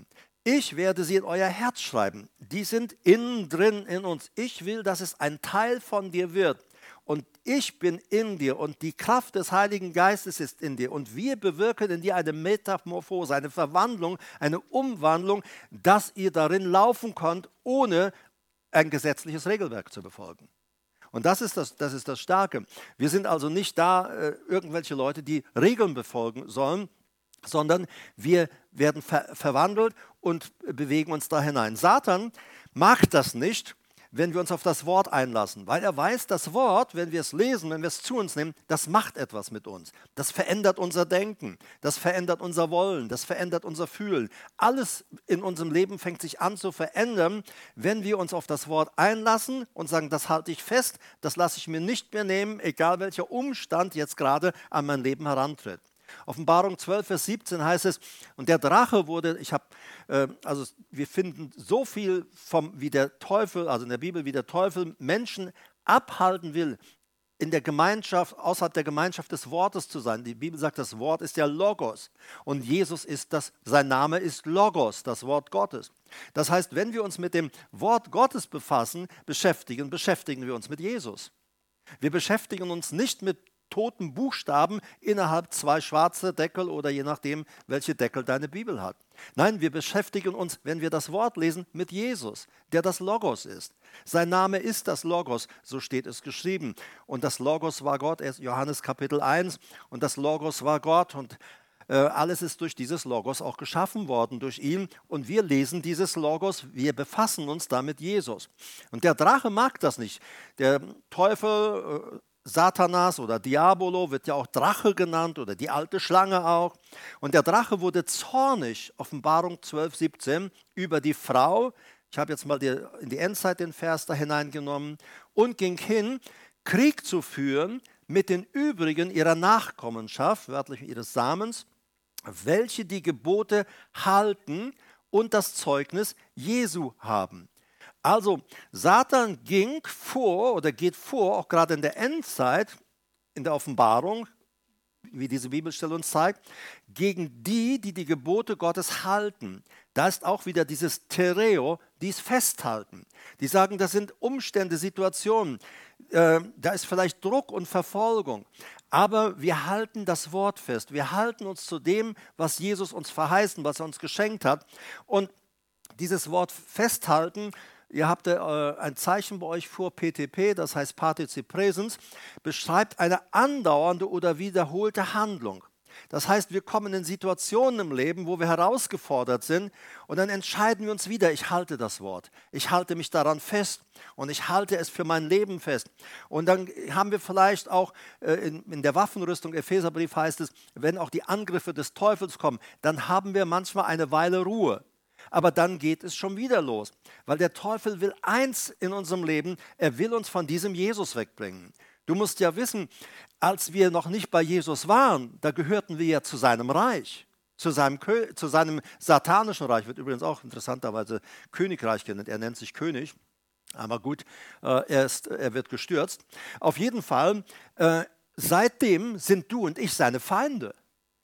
Ich werde sie in euer Herz schreiben. Die sind innen drin in uns. Ich will, dass es ein Teil von dir wird. Und ich bin in dir und die Kraft des Heiligen Geistes ist in dir. Und wir bewirken in dir eine Metamorphose, eine Verwandlung, eine Umwandlung, dass ihr darin laufen könnt, ohne ein gesetzliches Regelwerk zu befolgen. Und das ist das, das ist das Starke. Wir sind also nicht da, äh, irgendwelche Leute, die Regeln befolgen sollen, sondern wir werden ver verwandelt und bewegen uns da hinein. Satan mag das nicht, wenn wir uns auf das Wort einlassen, weil er weiß, das Wort, wenn wir es lesen, wenn wir es zu uns nehmen, das macht etwas mit uns. Das verändert unser Denken, das verändert unser Wollen, das verändert unser Fühlen. Alles in unserem Leben fängt sich an zu verändern, wenn wir uns auf das Wort einlassen und sagen, das halte ich fest, das lasse ich mir nicht mehr nehmen, egal welcher Umstand jetzt gerade an mein Leben herantritt. Offenbarung zwölf, Vers siebzehn heißt es, und der Drache wurde, ich habe, äh, also wir finden so viel vom, wie der Teufel, also in der Bibel, wie der Teufel Menschen abhalten will, in der Gemeinschaft, außerhalb der Gemeinschaft des Wortes zu sein. Die Bibel sagt, das Wort ist ja Logos und Jesus ist das, sein Name ist Logos, das Wort Gottes. Das heißt, wenn wir uns mit dem Wort Gottes befassen, beschäftigen, beschäftigen wir uns mit Jesus. Wir beschäftigen uns nicht mit toten Buchstaben innerhalb zwei schwarze Deckel oder je nachdem, welche Deckel deine Bibel hat. Nein, wir beschäftigen uns, wenn wir das Wort lesen, mit Jesus, der das Logos ist. Sein Name ist das Logos, so steht es geschrieben. Und das Logos war Gott, Johannes Kapitel eins, und das Logos war Gott und äh, alles ist durch dieses Logos auch geschaffen worden, durch ihn. Und wir lesen dieses Logos, wir befassen uns damit Jesus. Und der Drache mag das nicht. Der Teufel, äh, Satanas oder Diabolo wird ja auch Drache genannt oder die alte Schlange auch. Und der Drache wurde zornig, Offenbarung zwölf, siebzehn, über die Frau. Ich habe jetzt mal die, in die Endzeit den Vers da hineingenommen. Und ging hin, Krieg zu führen mit den übrigen ihrer Nachkommenschaft, wörtlich ihres Samens, welche die Gebote halten und das Zeugnis Jesu haben. Also Satan ging vor oder geht vor, auch gerade in der Endzeit, in der Offenbarung, wie diese Bibelstelle uns zeigt, gegen die, die die Gebote Gottes halten. Da ist auch wieder dieses Tereo, die es festhalten. Die sagen, das sind Umstände, Situationen, äh, da ist vielleicht Druck und Verfolgung. Aber wir halten das Wort fest. Wir halten uns zu dem, was Jesus uns verheißen, was er uns geschenkt hat. Und dieses Wort festhalten, ihr habt äh, ein Zeichen bei euch vor, P T P, das heißt Partizip Präsens, beschreibt eine andauernde oder wiederholte Handlung. Das heißt, wir kommen in Situationen im Leben, wo wir herausgefordert sind und dann entscheiden wir uns wieder, ich halte das Wort, ich halte mich daran fest und ich halte es für mein Leben fest. Und dann haben wir vielleicht auch äh, in, in der Waffenrüstung, Epheserbrief heißt es, wenn auch die Angriffe des Teufels kommen, dann haben wir manchmal eine Weile Ruhe. Aber dann geht es schon wieder los, weil der Teufel will eins in unserem Leben, er will uns von diesem Jesus wegbringen. Du musst ja wissen, als wir noch nicht bei Jesus waren, da gehörten wir ja zu seinem Reich, zu seinem, zu seinem satanischen Reich, wird übrigens auch interessanterweise Königreich genannt, er nennt sich König, aber gut, äh, er, ist, er wird gestürzt. Auf jeden Fall, äh, seitdem sind du und ich seine Feinde.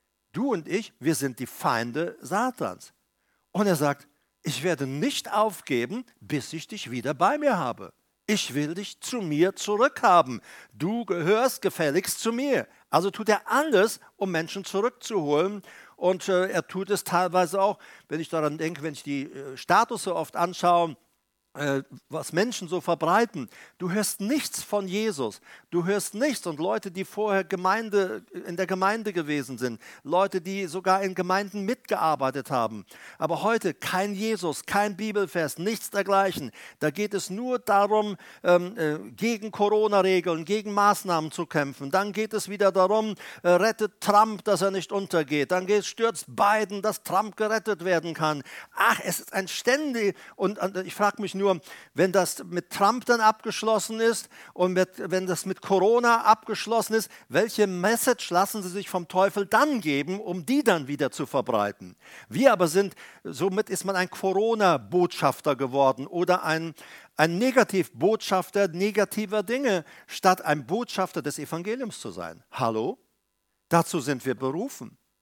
Du und ich, wir sind die Feinde Satans. Und er sagt, ich werde nicht aufgeben, bis ich dich wieder bei mir habe. Ich will dich zu mir zurückhaben. Du gehörst gefälligst zu mir. Also tut er alles, um Menschen zurückzuholen. Und äh, er tut es teilweise auch, wenn ich daran denke, wenn ich die äh, Status so oft anschaue, äh, was Menschen so verbreiten. Du hörst nichts von Jesus. Du hörst nichts. Und Leute, die vorher Gemeinde, in der Gemeinde gewesen sind, Leute, die sogar in Gemeinden mitgearbeitet haben. Aber heute kein Jesus, kein Bibelvers, nichts dergleichen. Da geht es nur darum, ähm, äh, gegen Corona-Regeln, gegen Maßnahmen zu kämpfen. Dann geht es wieder darum, äh, rettet Trump, dass er nicht untergeht. Dann geht, stürzt Biden, dass Trump gerettet werden kann. Ach, es ist ein ständig, und, und ich frage mich nur, wenn das mit Trump dann abgeschlossen ist und mit, wenn das mit Corona abgeschlossen ist, welche Message lassen sie sich vom Teufel dann geben, um die dann wieder zu verbreiten? Wir aber sind, somit ist man ein Corona-Botschafter geworden oder ein, ein Negativbotschafter negativer Dinge, statt ein Botschafter des Evangeliums zu sein. Hallo? Dazu sind wir berufen.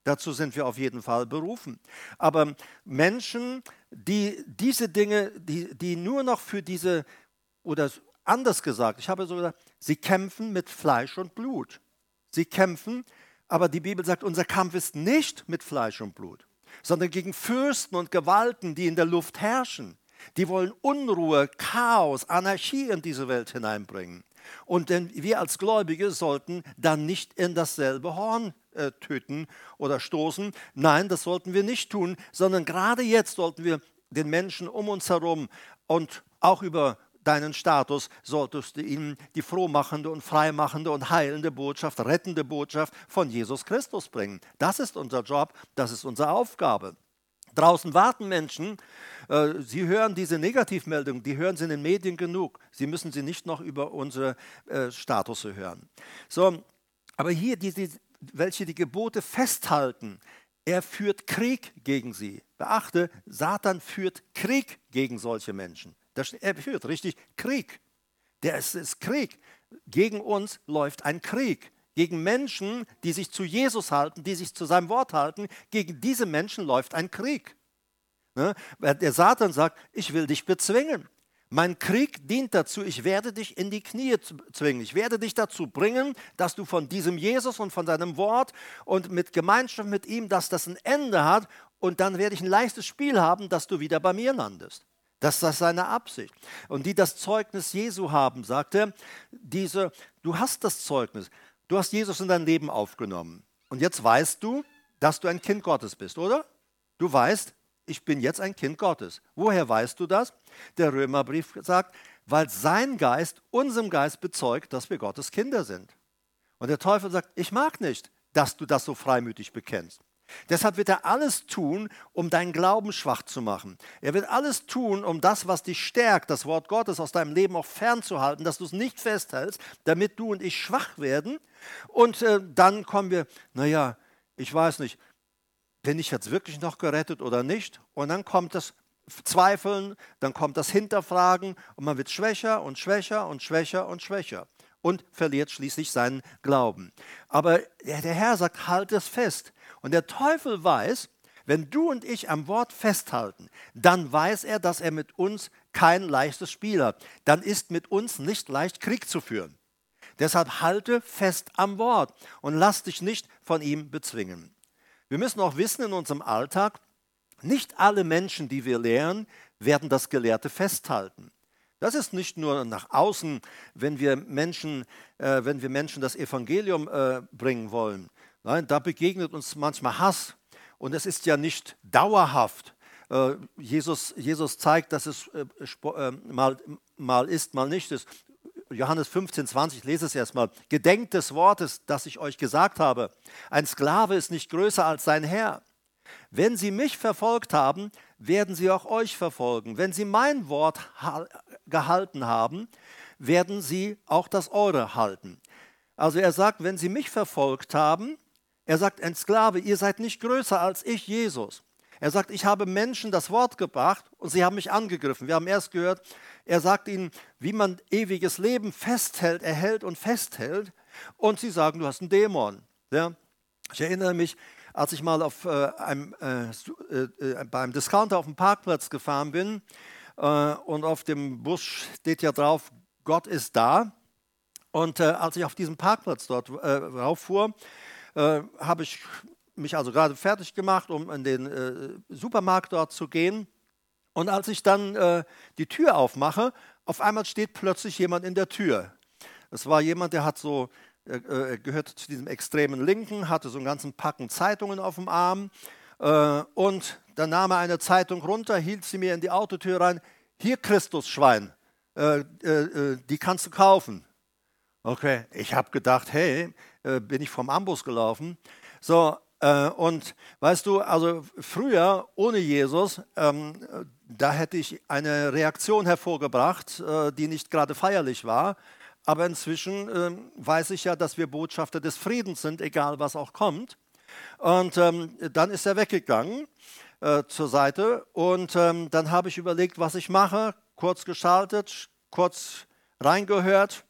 Dazu sind wir auf jeden Fall berufen. Aber Menschen, die diese Dinge, die, die nur noch für diese, oder anders gesagt, ich habe so gesagt, sie kämpfen mit Fleisch und Blut. Sie kämpfen, aber die Bibel sagt, unser Kampf ist nicht mit Fleisch und Blut, sondern gegen Fürsten und Gewalten, die in der Luft herrschen. Die wollen Unruhe, Chaos, Anarchie in diese Welt hineinbringen. Und denn wir als Gläubige sollten dann nicht in dasselbe Horn äh, töten oder stoßen. Nein, das sollten wir nicht tun, sondern gerade jetzt sollten wir den Menschen um uns herum und auch über deinen Status solltest du ihnen die frohmachende und freimachende und heilende Botschaft, rettende Botschaft von Jesus Christus bringen. Das ist unser Job, das ist unsere Aufgabe. Draußen warten Menschen, äh, sie hören diese Negativmeldungen, die hören sie in den Medien genug. Sie müssen sie nicht noch über unsere äh, Status hören. So, aber hier, die, die, welche die Gebote festhalten, er führt Krieg gegen sie. Beachte, Satan führt Krieg gegen solche Menschen. Das, er führt richtig Krieg. Der ist, ist Krieg. Gegen uns läuft ein Krieg. Gegen Menschen, die sich zu Jesus halten, die sich zu seinem Wort halten, gegen diese Menschen läuft ein Krieg. Ne? Der Satan sagt, ich will dich bezwingen. Mein Krieg dient dazu, ich werde dich in die Knie zwingen. Ich werde dich dazu bringen, dass du von diesem Jesus und von seinem Wort und mit Gemeinschaft mit ihm, dass das ein Ende hat und dann werde ich ein leichtes Spiel haben, dass du wieder bei mir landest. Das ist seine Absicht. Und die das Zeugnis Jesu haben, sagt er, diese, du hast das Zeugnis. Du hast Jesus in dein Leben aufgenommen. Und jetzt weißt du, dass du ein Kind Gottes bist, oder? Du weißt, ich bin jetzt ein Kind Gottes. Woher weißt du das? Der Römerbrief sagt, weil sein Geist unserem Geist bezeugt, dass wir Gottes Kinder sind. Und der Teufel sagt, ich mag nicht, dass du das so freimütig bekennst. Deshalb wird er alles tun, um deinen Glauben schwach zu machen. Er wird alles tun, um das, was dich stärkt, das Wort Gottes aus deinem Leben auch fernzuhalten, dass du es nicht festhältst, damit du und ich schwach werden. Und äh, dann kommen wir, naja, ich weiß nicht, bin ich jetzt wirklich noch gerettet oder nicht? Und dann kommt das Zweifeln, dann kommt das Hinterfragen und man wird schwächer und schwächer und schwächer und schwächer und verliert schließlich seinen Glauben. Aber der Herr sagt, halt es fest. Und der Teufel weiß, wenn du und ich am Wort festhalten, dann weiß er, dass er mit uns kein leichtes Spiel hat. Dann ist mit uns nicht leicht Krieg zu führen. Deshalb halte fest am Wort und lass dich nicht von ihm bezwingen. Wir müssen auch wissen in unserem Alltag, nicht alle Menschen, die wir lehren, werden das Gelehrte festhalten. Das ist nicht nur nach außen, wenn wir Menschen, äh, wenn wir Menschen das Evangelium äh, bringen wollen. Nein, da begegnet uns manchmal Hass und es ist ja nicht dauerhaft. Äh, Jesus, Jesus zeigt, dass es äh, äh, mal, mal ist, mal nicht ist. Johannes fünfzehn, zwanzig, lese es erstmal. Gedenkt des Wortes, das ich euch gesagt habe. Ein Sklave ist nicht größer als sein Herr. Wenn sie mich verfolgt haben, werden sie auch euch verfolgen. Wenn sie mein Wort gehalten haben, werden sie auch das eure halten. Also er sagt, wenn sie mich verfolgt haben, er sagt, ein Sklave, ihr seid nicht größer als ich, Jesus. Er sagt, ich habe Menschen das Wort gebracht und sie haben mich angegriffen. Wir haben erst gehört, er sagt ihnen, wie man ewiges Leben festhält, erhält und festhält. Und sie sagen, du hast einen Dämon. Ja? Ich erinnere mich, als ich mal auf, äh, einem, äh, äh, beim Discounter auf dem Parkplatz gefahren bin äh, und auf dem Bus steht ja drauf, Gott ist da. Und äh, als ich auf diesem Parkplatz dort äh, rauffuhr, äh, habe ich mich also gerade fertig gemacht, um in den äh, Supermarkt dort zu gehen. Und als ich dann äh, die Tür aufmache, auf einmal steht plötzlich jemand in der Tür. Es war jemand, der hat so, äh, gehörte zu diesem extremen Linken, hatte so einen ganzen Packen Zeitungen auf dem Arm. Äh, und dann nahm er eine Zeitung runter, hielt sie mir in die Autotür rein. Hier, Christusschwein, äh, äh, die kannst du kaufen. Okay, ich habe gedacht, hey, äh, bin ich vom Ambus gelaufen. So, äh, und weißt du, also früher ohne Jesus, ähm, da hätte ich eine Reaktion hervorgebracht, äh, die nicht gerade feierlich war. Aber inzwischen äh, weiß ich ja, dass wir Botschafter des Friedens sind, egal was auch kommt. Und ähm, dann ist er weggegangen äh, zur Seite und ähm, dann habe ich überlegt, was ich mache, kurz geschaltet, kurz reingehört.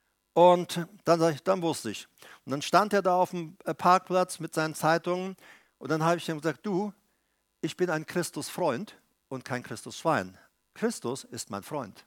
Und dann, ich, dann wusste ich. Und dann stand er da auf dem Parkplatz mit seinen Zeitungen Und dann habe ich ihm gesagt, du, ich bin ein Christusfreund und kein Christusschwein. Christus ist mein Freund.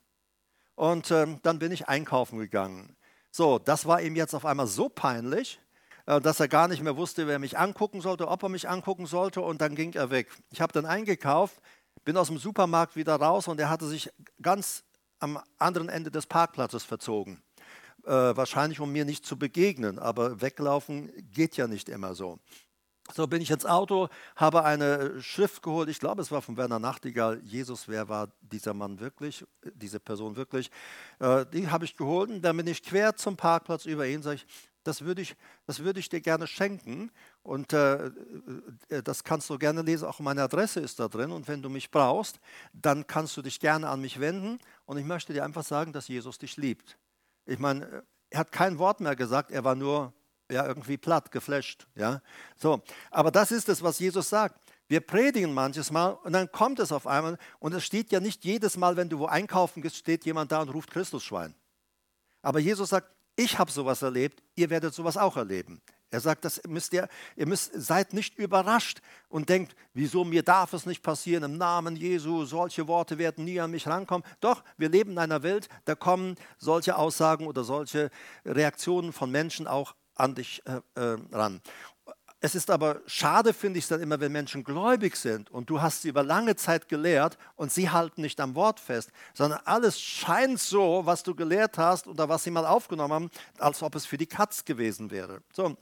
Und ähm, dann bin ich einkaufen gegangen. So, das war ihm jetzt auf einmal so peinlich, äh, dass er gar nicht mehr wusste, wer mich angucken sollte, ob er mich angucken sollte, und dann ging er weg. Ich habe dann eingekauft, bin aus dem Supermarkt wieder raus und er hatte sich ganz am anderen Ende des Parkplatzes verzogen. Äh, wahrscheinlich, um mir nicht zu begegnen, aber weglaufen geht ja nicht immer so. So bin ich ins Auto, habe eine Schrift geholt, ich glaube, es war von Werner Nachtigall, Jesus, wer war dieser Mann wirklich, diese Person wirklich, äh, die habe ich geholt, und dann bin ich quer zum Parkplatz über ihn, sage ich, das würde ich, das würde ich dir gerne schenken, und äh, äh, das kannst du gerne lesen, auch meine Adresse ist da drin, und wenn du mich brauchst, dann kannst du dich gerne an mich wenden, und ich möchte dir einfach sagen, dass Jesus dich liebt. Ich meine, er hat kein Wort mehr gesagt, er war nur ja, irgendwie platt, geflasht. Ja? So. Aber das ist es, was Jesus sagt. Wir predigen manches Mal und dann kommt es auf einmal, und es steht ja nicht jedes Mal, wenn du wo einkaufen gehst, steht jemand da und ruft Christusschwein. Aber Jesus sagt, ich habe sowas erlebt, ihr werdet sowas auch erleben. Er sagt, das müsst ihr, ihr müsst, seid nicht überrascht und denkt, wieso, mir darf es nicht passieren, im Namen Jesu, solche Worte werden nie an mich rankommen. Doch, wir leben in einer Welt, da kommen solche Aussagen oder solche Reaktionen von Menschen auch an dich äh, äh, ran. Es ist aber schade, finde ich es dann immer, wenn Menschen gläubig sind und du hast sie über lange Zeit gelehrt und sie halten nicht am Wort fest, sondern alles scheint so, was du gelehrt hast oder was sie mal aufgenommen haben, als ob es für die Katz gewesen wäre. So.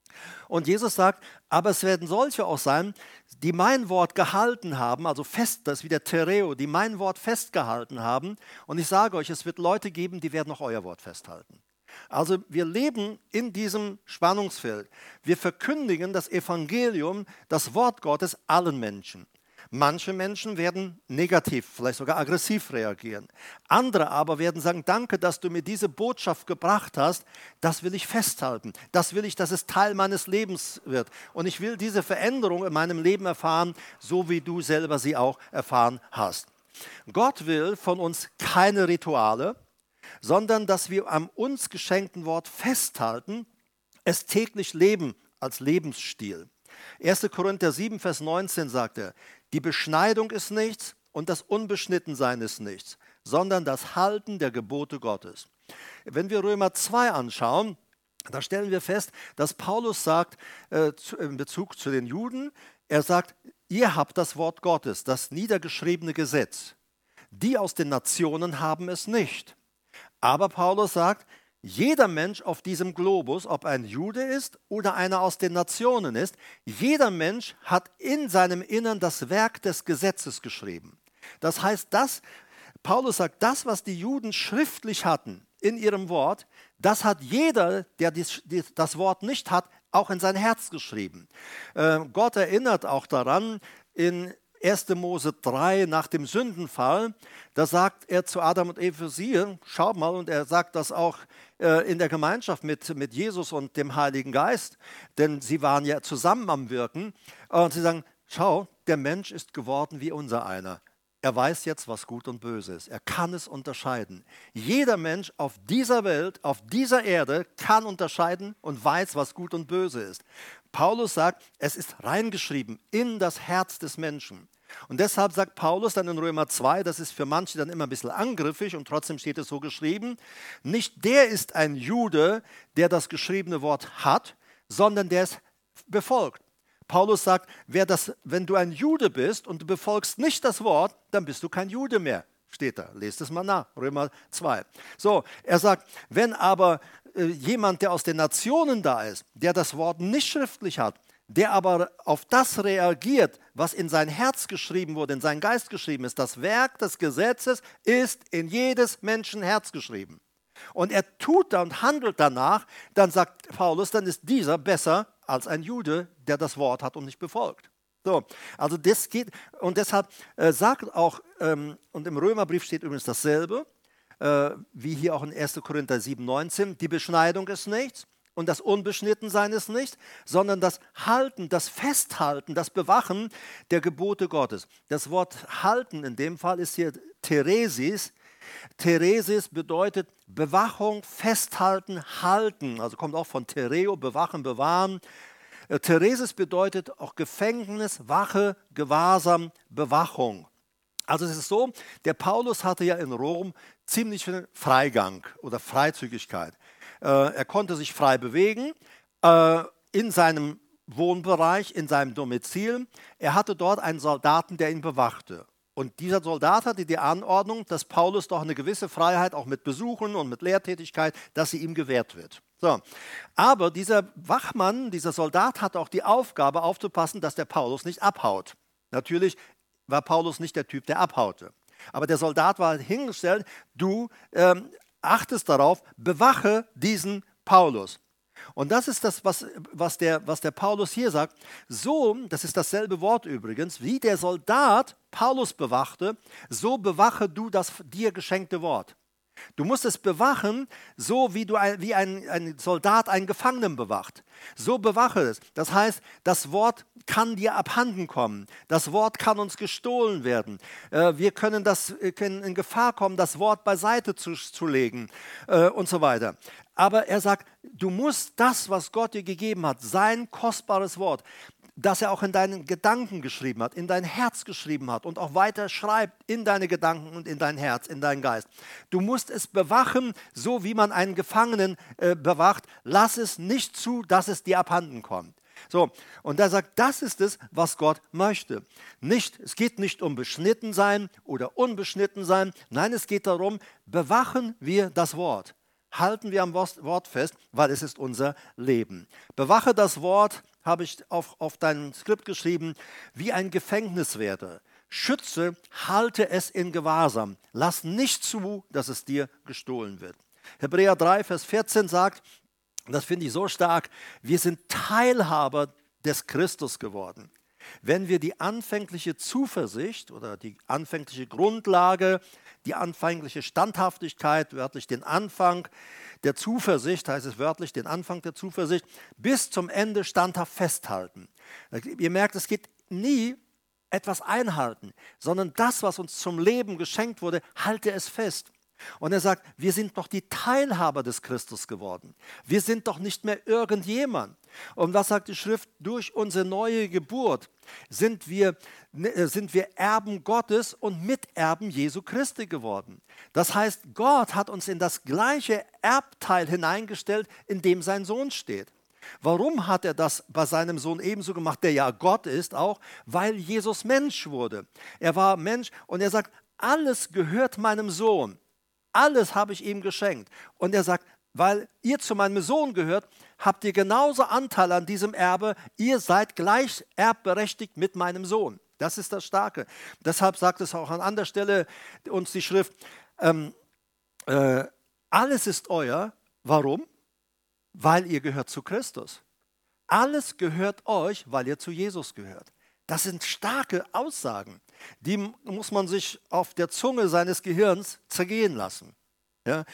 Und Jesus sagt, aber es werden solche auch sein, die mein Wort gehalten haben, also fest, das ist wie der Tereo, die mein Wort festgehalten haben. Und ich sage euch, es wird Leute geben, die werden auch euer Wort festhalten. Also wir leben in diesem Spannungsfeld. Wir verkündigen das Evangelium, das Wort Gottes allen Menschen. Manche Menschen werden negativ, vielleicht sogar aggressiv reagieren. Andere aber werden sagen, danke, dass du mir diese Botschaft gebracht hast, das will ich festhalten. Das will ich, dass es Teil meines Lebens wird. Und ich will diese Veränderung in meinem Leben erfahren, so wie du selber sie auch erfahren hast. Gott will von uns keine Rituale, sondern dass wir am uns geschenkten Wort festhalten, es täglich leben als Lebensstil. erster Korinther sieben, Vers neunzehn sagt er, die Beschneidung ist nichts und das Unbeschnittensein ist nichts, sondern das Halten der Gebote Gottes. Wenn wir Römer zwei anschauen, da stellen wir fest, dass Paulus sagt, äh, zu, in Bezug zu den Juden, er sagt, ihr habt das Wort Gottes, das niedergeschriebene Gesetz. Die aus den Nationen haben es nicht. Aber Paulus sagt, jeder Mensch auf diesem Globus, ob ein Jude ist oder einer aus den Nationen ist, jeder Mensch hat in seinem Innern das Werk des Gesetzes geschrieben. Das heißt, das, Paulus sagt, das, was die Juden schriftlich hatten in ihrem Wort, das hat jeder, der dies, dies, das Wort nicht hat, auch in sein Herz geschrieben. Äh, Gott erinnert auch daran, in erster Mose drei, nach dem Sündenfall, da sagt er zu Adam und Eva, siehe, schau mal, und er sagt das auch äh, in der Gemeinschaft mit, mit Jesus und dem Heiligen Geist, denn sie waren ja zusammen am Wirken, und sie sagen, schau, der Mensch ist geworden wie unser einer. Er weiß jetzt, was gut und böse ist. Er kann es unterscheiden. Jeder Mensch auf dieser Welt, auf dieser Erde kann unterscheiden und weiß, was gut und böse ist. Paulus sagt, es ist reingeschrieben in das Herz des Menschen. Und deshalb sagt Paulus dann in Römer zwei, das ist für manche dann immer ein bisschen angriffig und trotzdem steht es so geschrieben, nicht der ist ein Jude, der das geschriebene Wort hat, sondern der es befolgt. Paulus sagt, wer das, wenn du ein Jude bist und du befolgst nicht das Wort, dann bist du kein Jude mehr. Steht da, lest es mal nach, Römer zwei. So, er sagt, wenn aber äh, jemand, der aus den Nationen da ist, der das Wort nicht schriftlich hat, der aber auf das reagiert, was in sein Herz geschrieben wurde, in sein Geist geschrieben ist, das Werk des Gesetzes ist in jedes Menschen Herz geschrieben. Und er tut da und handelt danach, dann sagt Paulus, dann ist dieser besser als ein Jude, der das Wort hat und nicht befolgt. So, also das geht, und deshalb äh, sagt auch, ähm, und im Römerbrief steht übrigens dasselbe, äh, wie hier auch in erster Korinther sieben, neunzehn, die Beschneidung ist nichts und das Unbeschnittensein ist nichts, sondern das Halten, das Festhalten, das Bewachen der Gebote Gottes. Das Wort halten in dem Fall ist hier Theresis. Theresis bedeutet Bewachung, Festhalten, Halten. Also kommt auch von Tereo, bewachen, bewahren. Äh, Thereses bedeutet auch Gefängnis, Wache, Gewahrsam, Bewachung. Also es ist so, der Paulus hatte ja in Rom ziemlich viel Freigang oder Freizügigkeit. Äh, er konnte sich frei bewegen äh, in seinem Wohnbereich, in seinem Domizil. Er hatte dort einen Soldaten, der ihn bewachte. Und dieser Soldat hatte die Anordnung, dass Paulus doch eine gewisse Freiheit auch mit Besuchen und mit Lehrtätigkeit, dass sie ihm gewährt wird. So. Aber dieser Wachmann, dieser Soldat hat auch die Aufgabe aufzupassen, dass der Paulus nicht abhaut. Natürlich war Paulus nicht der Typ, der abhaute. Aber der Soldat war hingestellt, du ähm, achtest darauf, bewache diesen Paulus. Und das ist das, was, was, der, was der Paulus hier sagt. So, das ist dasselbe Wort übrigens, wie der Soldat Paulus bewachte, so bewache du das dir geschenkte Wort. Du musst es bewachen, so wie, du ein, wie ein, ein Soldat einen Gefangenen bewacht. So bewache es. Das heißt, das Wort kann dir abhanden kommen. Das Wort kann uns gestohlen werden. Äh, wir können, das, können in Gefahr kommen, das Wort beiseite zu, zu legen äh, und so weiter. Aber er sagt, du musst das, was Gott dir gegeben hat, sein kostbares Wort, das er auch in deinen Gedanken geschrieben hat, in dein Herz geschrieben hat und auch weiter schreibt in deine Gedanken und in dein Herz, in deinen Geist. Du musst es bewachen, so wie man einen Gefangenen äh, bewacht. Lass es nicht zu, dass es dir abhanden kommt. So, und er sagt, das ist es, was Gott möchte. Nicht, es geht nicht um beschnitten sein oder unbeschnitten sein. Nein, es geht darum, bewachen wir das Wort. Halten wir am Wort fest, weil es ist unser Leben. Bewache das Wort, habe ich auf, auf dein Skript geschrieben, wie ein Gefängniswärter. Schütze, halte es in Gewahrsam. Lass nicht zu, dass es dir gestohlen wird. Hebräer drei, Vers vierzehn sagt, das finde ich so stark, wir sind Teilhaber des Christus geworden. Wenn wir die anfängliche Zuversicht oder die anfängliche Grundlage, die anfängliche Standhaftigkeit, wörtlich den Anfang der Zuversicht, heißt es wörtlich den Anfang der Zuversicht, bis zum Ende standhaft festhalten. Ihr merkt, es geht nie etwas einhalten, sondern das, was uns zum Leben geschenkt wurde, halte es fest. Und er sagt, wir sind doch die Teilhaber des Christus geworden. Wir sind doch nicht mehr irgendjemand. Und was sagt die Schrift? Durch unsere neue Geburt sind wir, sind wir Erben Gottes und Miterben Jesu Christi geworden. Das heißt, Gott hat uns in das gleiche Erbteil hineingestellt, in dem sein Sohn steht. Warum hat er das bei seinem Sohn ebenso gemacht, der ja Gott ist auch? Weil Jesus Mensch wurde. Er war Mensch und er sagt, alles gehört meinem Sohn. Alles habe ich ihm geschenkt. Und er sagt, weil ihr zu meinem Sohn gehört, habt ihr genauso Anteil an diesem Erbe. Ihr seid gleich erbberechtigt mit meinem Sohn. Das ist das Starke. Deshalb sagt es auch an anderer Stelle uns die Schrift, ähm, äh, alles ist euer. Warum? Weil ihr gehört zu Christus. Alles gehört euch, weil ihr zu Jesus gehört. Das sind starke Aussagen. Die muss man sich auf der Zunge seines Gehirns zergehen lassen. Ja?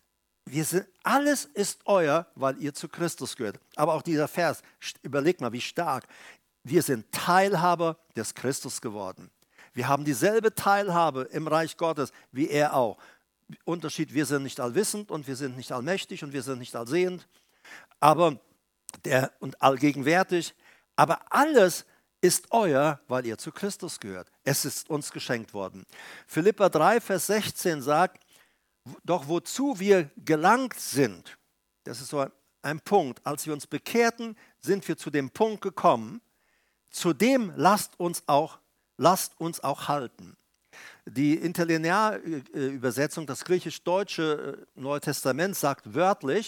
Wir sind, alles ist euer, weil ihr zu Christus gehört. Aber auch dieser Vers, überlegt mal, wie stark. Wir sind Teilhaber des Christus geworden. Wir haben dieselbe Teilhabe im Reich Gottes wie er auch. Unterschied, wir sind nicht allwissend und wir sind nicht allmächtig und wir sind nicht allsehend, aber der, und allgegenwärtig. Aber alles ist euer, weil ihr zu Christus gehört. Es ist uns geschenkt worden. Philipper drei, Vers sechzehn sagt, doch wozu wir gelangt sind, das ist so ein Punkt, als wir uns bekehrten, sind wir zu dem Punkt gekommen, zu dem lasst uns auch, lasst uns auch halten. Die Interlinearübersetzung, das griechisch-deutsche Neue Testament sagt wörtlich,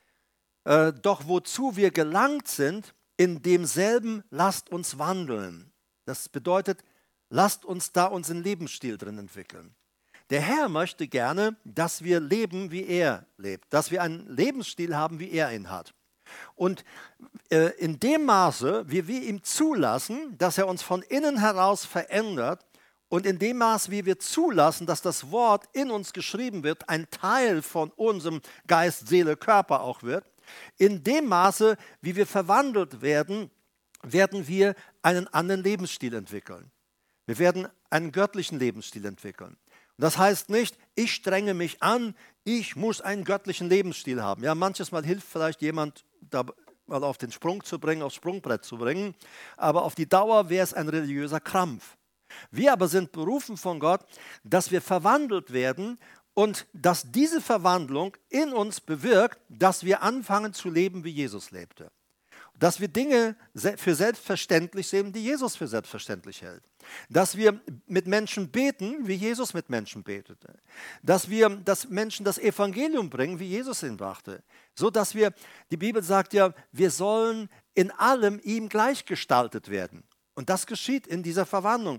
äh, doch wozu wir gelangt sind, in demselben lasst uns wandeln. Das bedeutet, lasst uns da unseren Lebensstil drin entwickeln. Der Herr möchte gerne, dass wir leben, wie er lebt, dass wir einen Lebensstil haben, wie er ihn hat. Und äh, in dem Maße, wie wir ihm zulassen, dass er uns von innen heraus verändert, und in dem Maß, wie wir zulassen, dass das Wort in uns geschrieben wird, ein Teil von unserem Geist, Seele, Körper auch wird, in dem Maße, wie wir verwandelt werden, werden wir einen anderen Lebensstil entwickeln. Wir werden einen göttlichen Lebensstil entwickeln. Und das heißt nicht, ich strenge mich an, ich muss einen göttlichen Lebensstil haben. Ja, manches Mal hilft vielleicht jemand mal auf den Sprung zu bringen, aufs Sprungbrett zu bringen. Aber auf die Dauer wäre es ein religiöser Krampf. Wir aber sind berufen von Gott, dass wir verwandelt werden und dass diese Verwandlung in uns bewirkt, dass wir anfangen zu leben, wie Jesus lebte. Dass wir Dinge für selbstverständlich sehen, die Jesus für selbstverständlich hält. Dass wir mit Menschen beten, wie Jesus mit Menschen betete. Dass wir dass Menschen das Evangelium bringen, wie Jesus ihn brachte. So dass wir, die Bibel sagt ja, wir sollen in allem ihm gleichgestaltet werden. Und das geschieht in dieser Verwandlung.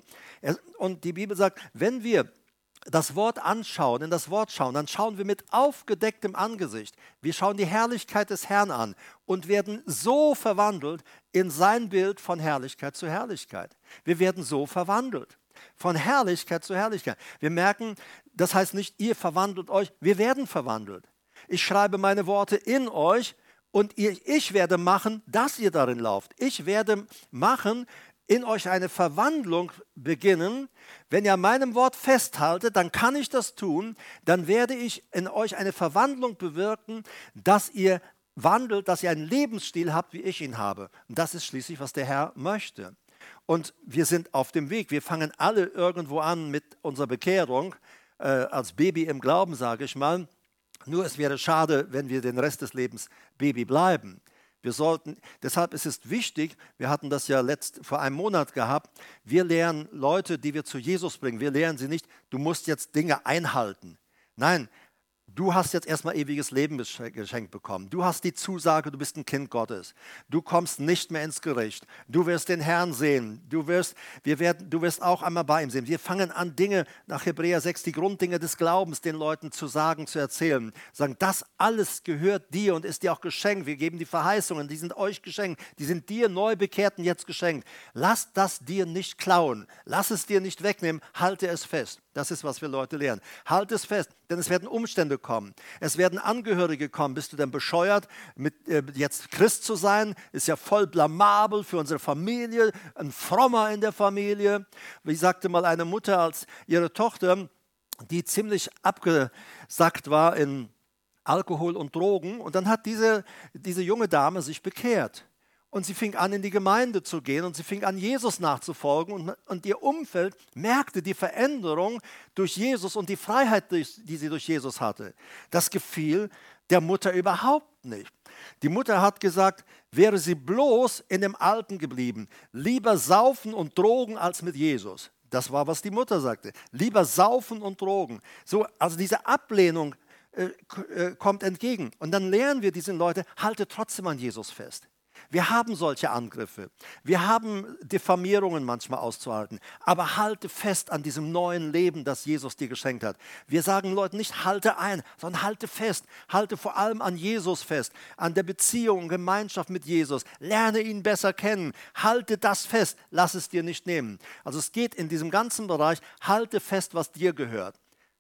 Und die Bibel sagt, wenn wir das Wort anschauen, in das Wort schauen, dann schauen wir mit aufgedecktem Angesicht. Wir schauen die Herrlichkeit des Herrn an und werden so verwandelt in sein Bild von Herrlichkeit zu Herrlichkeit. Wir werden so verwandelt, von Herrlichkeit zu Herrlichkeit. Wir merken, das heißt nicht, ihr verwandelt euch, wir werden verwandelt. Ich schreibe meine Worte in euch und ihr, ich werde machen, dass ihr darin lauft. Ich werde machen, in euch eine Verwandlung beginnen. Wenn ihr an meinem Wort festhaltet, dann kann ich das tun, dann werde ich in euch eine Verwandlung bewirken, dass ihr wandelt, dass ihr einen Lebensstil habt, wie ich ihn habe. Und das ist schließlich, was der Herr möchte. Und wir sind auf dem Weg. Wir fangen alle irgendwo an mit unserer Bekehrung, äh, als Baby im Glauben, sage ich mal. Nur es wäre schade, wenn wir den Rest des Lebens Baby bleiben. Wir sollten, deshalb ist es wichtig, wir hatten das ja letzt, vor einem Monat gehabt, wir lehren Leute, die wir zu Jesus bringen, wir lehren sie nicht, du musst jetzt Dinge einhalten. Nein, du hast jetzt erstmal ewiges Leben geschenkt bekommen. Du hast die Zusage, du bist ein Kind Gottes. Du kommst nicht mehr ins Gericht. Du wirst den Herrn sehen. Du wirst, wir werden, du wirst auch einmal bei ihm sehen. Wir fangen an, Dinge nach Hebräer sechs, die Grunddinge des Glaubens den Leuten zu sagen, zu erzählen. Sagen, das alles gehört dir und ist dir auch geschenkt. Wir geben die Verheißungen, die sind euch geschenkt. Die sind dir Neubekehrten jetzt geschenkt. Lass das dir nicht klauen. Lass es dir nicht wegnehmen. Halte es fest. Das ist, was wir Leute lernen. Halt es fest, denn es werden Umstände kommen. Es werden Angehörige kommen. Bist du denn bescheuert, mit, äh, jetzt Christ zu sein? Ist ja voll blamabel für unsere Familie, ein Frommer in der Familie. Wie sagte mal eine Mutter, als ihre Tochter, die ziemlich abgesackt war in Alkohol und Drogen, und dann hat diese, diese junge Dame sich bekehrt. Und sie fing an, in die Gemeinde zu gehen und sie fing an, Jesus nachzufolgen. Und, und ihr Umfeld merkte die Veränderung durch Jesus und die Freiheit, die sie durch Jesus hatte. Das gefiel der Mutter überhaupt nicht. Die Mutter hat gesagt, wäre sie bloß in dem Alten geblieben, lieber saufen und Drogen als mit Jesus. Das war, was die Mutter sagte. Lieber saufen und Drogen. So, also diese Ablehnung äh, äh, kommt entgegen. Und dann lernen wir diesen Leuten, halte trotzdem an Jesus fest. Wir haben solche Angriffe. Wir haben Diffamierungen manchmal auszuhalten. Aber halte fest an diesem neuen Leben, das Jesus dir geschenkt hat. Wir sagen Leuten nicht, halte ein, sondern halte fest. Halte vor allem an Jesus fest, an der Beziehung, Gemeinschaft mit Jesus. Lerne ihn besser kennen. Halte das fest. Lass es dir nicht nehmen. Also es geht in diesem ganzen Bereich, halte fest, was dir gehört.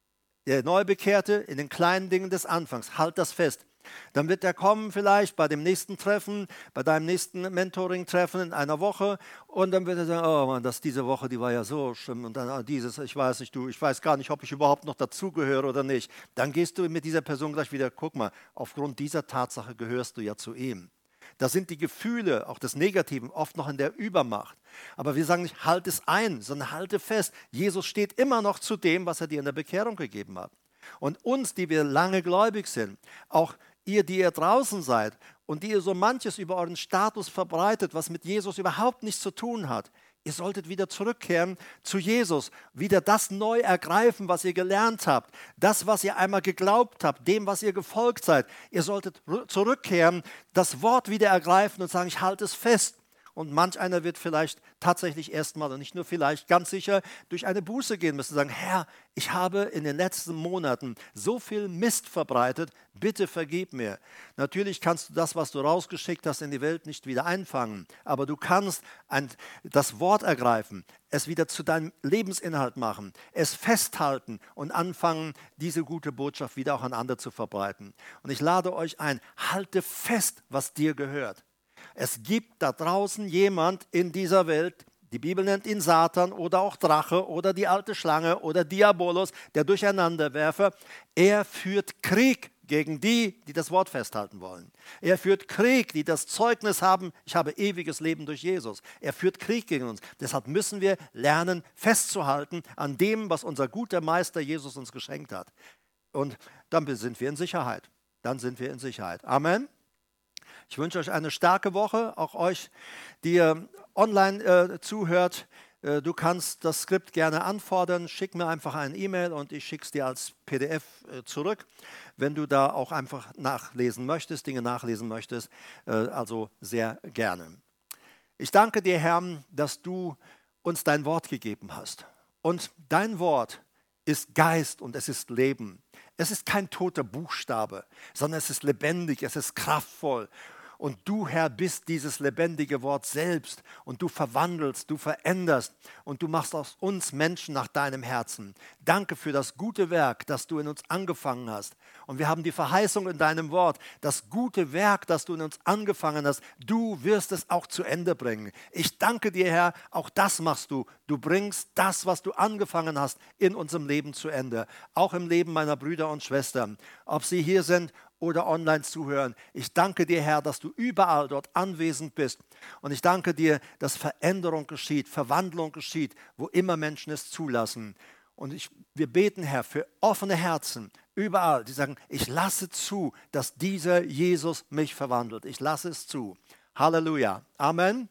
Der Neubekehrte in den kleinen Dingen des Anfangs, halt das fest. Dann wird er kommen vielleicht bei dem nächsten Treffen, bei deinem nächsten Mentoring-Treffen in einer Woche, und dann wird er sagen, oh Mann, das, diese Woche, die war ja so schlimm, und dann oh, dieses, ich weiß nicht, du, ich weiß gar nicht, ob ich überhaupt noch dazugehöre oder nicht. Dann gehst du mit dieser Person gleich wieder, guck mal, aufgrund dieser Tatsache gehörst du ja zu ihm. Da sind die Gefühle, auch des Negativen, oft noch in der Übermacht. Aber wir sagen nicht, halt es ein, sondern halte fest. Jesus steht immer noch zu dem, was er dir in der Bekehrung gegeben hat. Und uns, die wir lange gläubig sind, auch ihr, die ihr draußen seid und die ihr so manches über euren Status verbreitet, was mit Jesus überhaupt nichts zu tun hat, ihr solltet wieder zurückkehren zu Jesus, wieder das neu ergreifen, was ihr gelernt habt, das, was ihr einmal geglaubt habt, dem, was ihr gefolgt seid. Ihr solltet zurückkehren, das Wort wieder ergreifen und sagen, ich halte es fest. Und manch einer wird vielleicht tatsächlich erstmal, und nicht nur vielleicht, ganz sicher durch eine Buße gehen müssen und sagen, Herr, ich habe in den letzten Monaten so viel Mist verbreitet, bitte vergib mir. Natürlich kannst du das, was du rausgeschickt hast in die Welt, nicht wieder einfangen, aber du kannst ein, das Wort ergreifen, es wieder zu deinem Lebensinhalt machen, es festhalten und anfangen, diese gute Botschaft wieder auch an andere zu verbreiten. Und ich lade euch ein, halte fest, was dir gehört. Es gibt da draußen jemand in dieser Welt, die Bibel nennt ihn Satan oder auch Drache oder die alte Schlange oder Diabolos, der Durcheinanderwerfer. Er führt Krieg gegen die, die das Wort festhalten wollen. Er führt Krieg, die das Zeugnis haben, ich habe ewiges Leben durch Jesus. Er führt Krieg gegen uns. Deshalb müssen wir lernen, festzuhalten an dem, was unser guter Meister Jesus uns geschenkt hat. Und dann sind wir in Sicherheit. Dann sind wir in Sicherheit. Amen. Ich wünsche euch eine starke Woche, auch euch, die ihr online äh, zuhört. Äh, du kannst das Skript gerne anfordern. Schick mir einfach eine E-Mail und ich schicke es dir als P D F äh, zurück, wenn du da auch einfach nachlesen möchtest, Dinge nachlesen möchtest. Äh, also sehr gerne. Ich danke dir, Herr, dass du uns dein Wort gegeben hast. Und dein Wort ist Geist und es ist Leben. Es ist kein toter Buchstabe, sondern es ist lebendig, es ist kraftvoll. Und du, Herr, bist dieses lebendige Wort selbst und du verwandelst, du veränderst und du machst aus uns Menschen nach deinem Herzen. Danke für das gute Werk, das du in uns angefangen hast. Und wir haben die Verheißung in deinem Wort, das gute Werk, das du in uns angefangen hast, du wirst es auch zu Ende bringen. Ich danke dir, Herr, auch das machst du. Du bringst das, was du angefangen hast, in unserem Leben zu Ende. Auch im Leben meiner Brüder und Schwestern, ob sie hier sind oder online zuhören. Ich danke dir, Herr, dass du überall dort anwesend bist. Und ich danke dir, dass Veränderung geschieht, Verwandlung geschieht, wo immer Menschen es zulassen. Und ich, wir beten, Herr, für offene Herzen überall, die sagen, ich lasse zu, dass dieser Jesus mich verwandelt. Ich lasse es zu. Halleluja. Amen.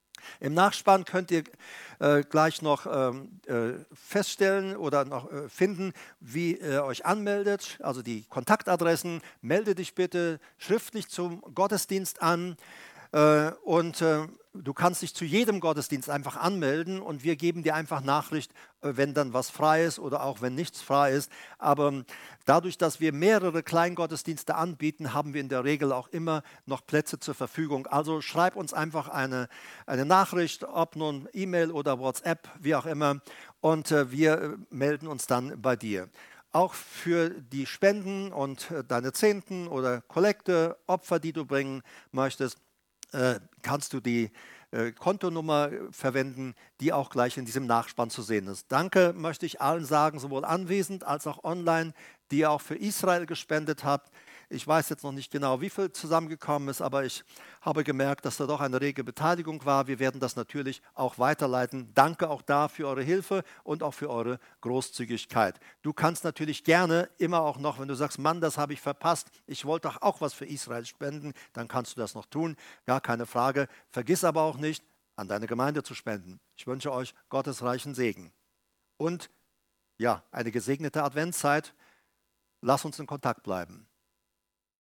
Im Nachspann könnt ihr äh, gleich noch ähm, äh, feststellen oder noch äh, finden, wie ihr euch anmeldet, also die Kontaktadressen. Melde dich bitte schriftlich zum Gottesdienst an äh, und äh, du kannst dich zu jedem Gottesdienst einfach anmelden und wir geben dir einfach Nachricht, äh, wenn dann was frei ist oder auch wenn nichts frei ist. Aber dadurch, dass wir mehrere Kleingottesdienste anbieten, haben wir in der Regel auch immer noch Plätze zur Verfügung. Also schreib uns einfach eine, eine Nachricht, ob nun E-Mail oder WhatsApp, wie auch immer, und äh, wir äh, melden uns dann bei dir. Auch für die Spenden und äh, deine Zehnten oder Kollekte, Opfer, die du bringen möchtest, äh, kannst du die äh, Kontonummer verwenden, die auch gleich in diesem Nachspann zu sehen ist. Danke möchte ich allen sagen, sowohl anwesend als auch online, die ihr auch für Israel gespendet habt. Ich weiß jetzt noch nicht genau, wie viel zusammengekommen ist, aber ich habe gemerkt, dass da doch eine rege Beteiligung war. Wir werden das natürlich auch weiterleiten. Danke auch da für eure Hilfe und auch für eure Großzügigkeit. Du kannst natürlich gerne immer auch noch, wenn du sagst, Mann, das habe ich verpasst, ich wollte doch auch was für Israel spenden, dann kannst du das noch tun. Gar keine Frage. Vergiss aber auch nicht, an deine Gemeinde zu spenden. Ich wünsche euch Gottes reichen Segen. Und ja, eine gesegnete Adventszeit. Lass uns in Kontakt bleiben.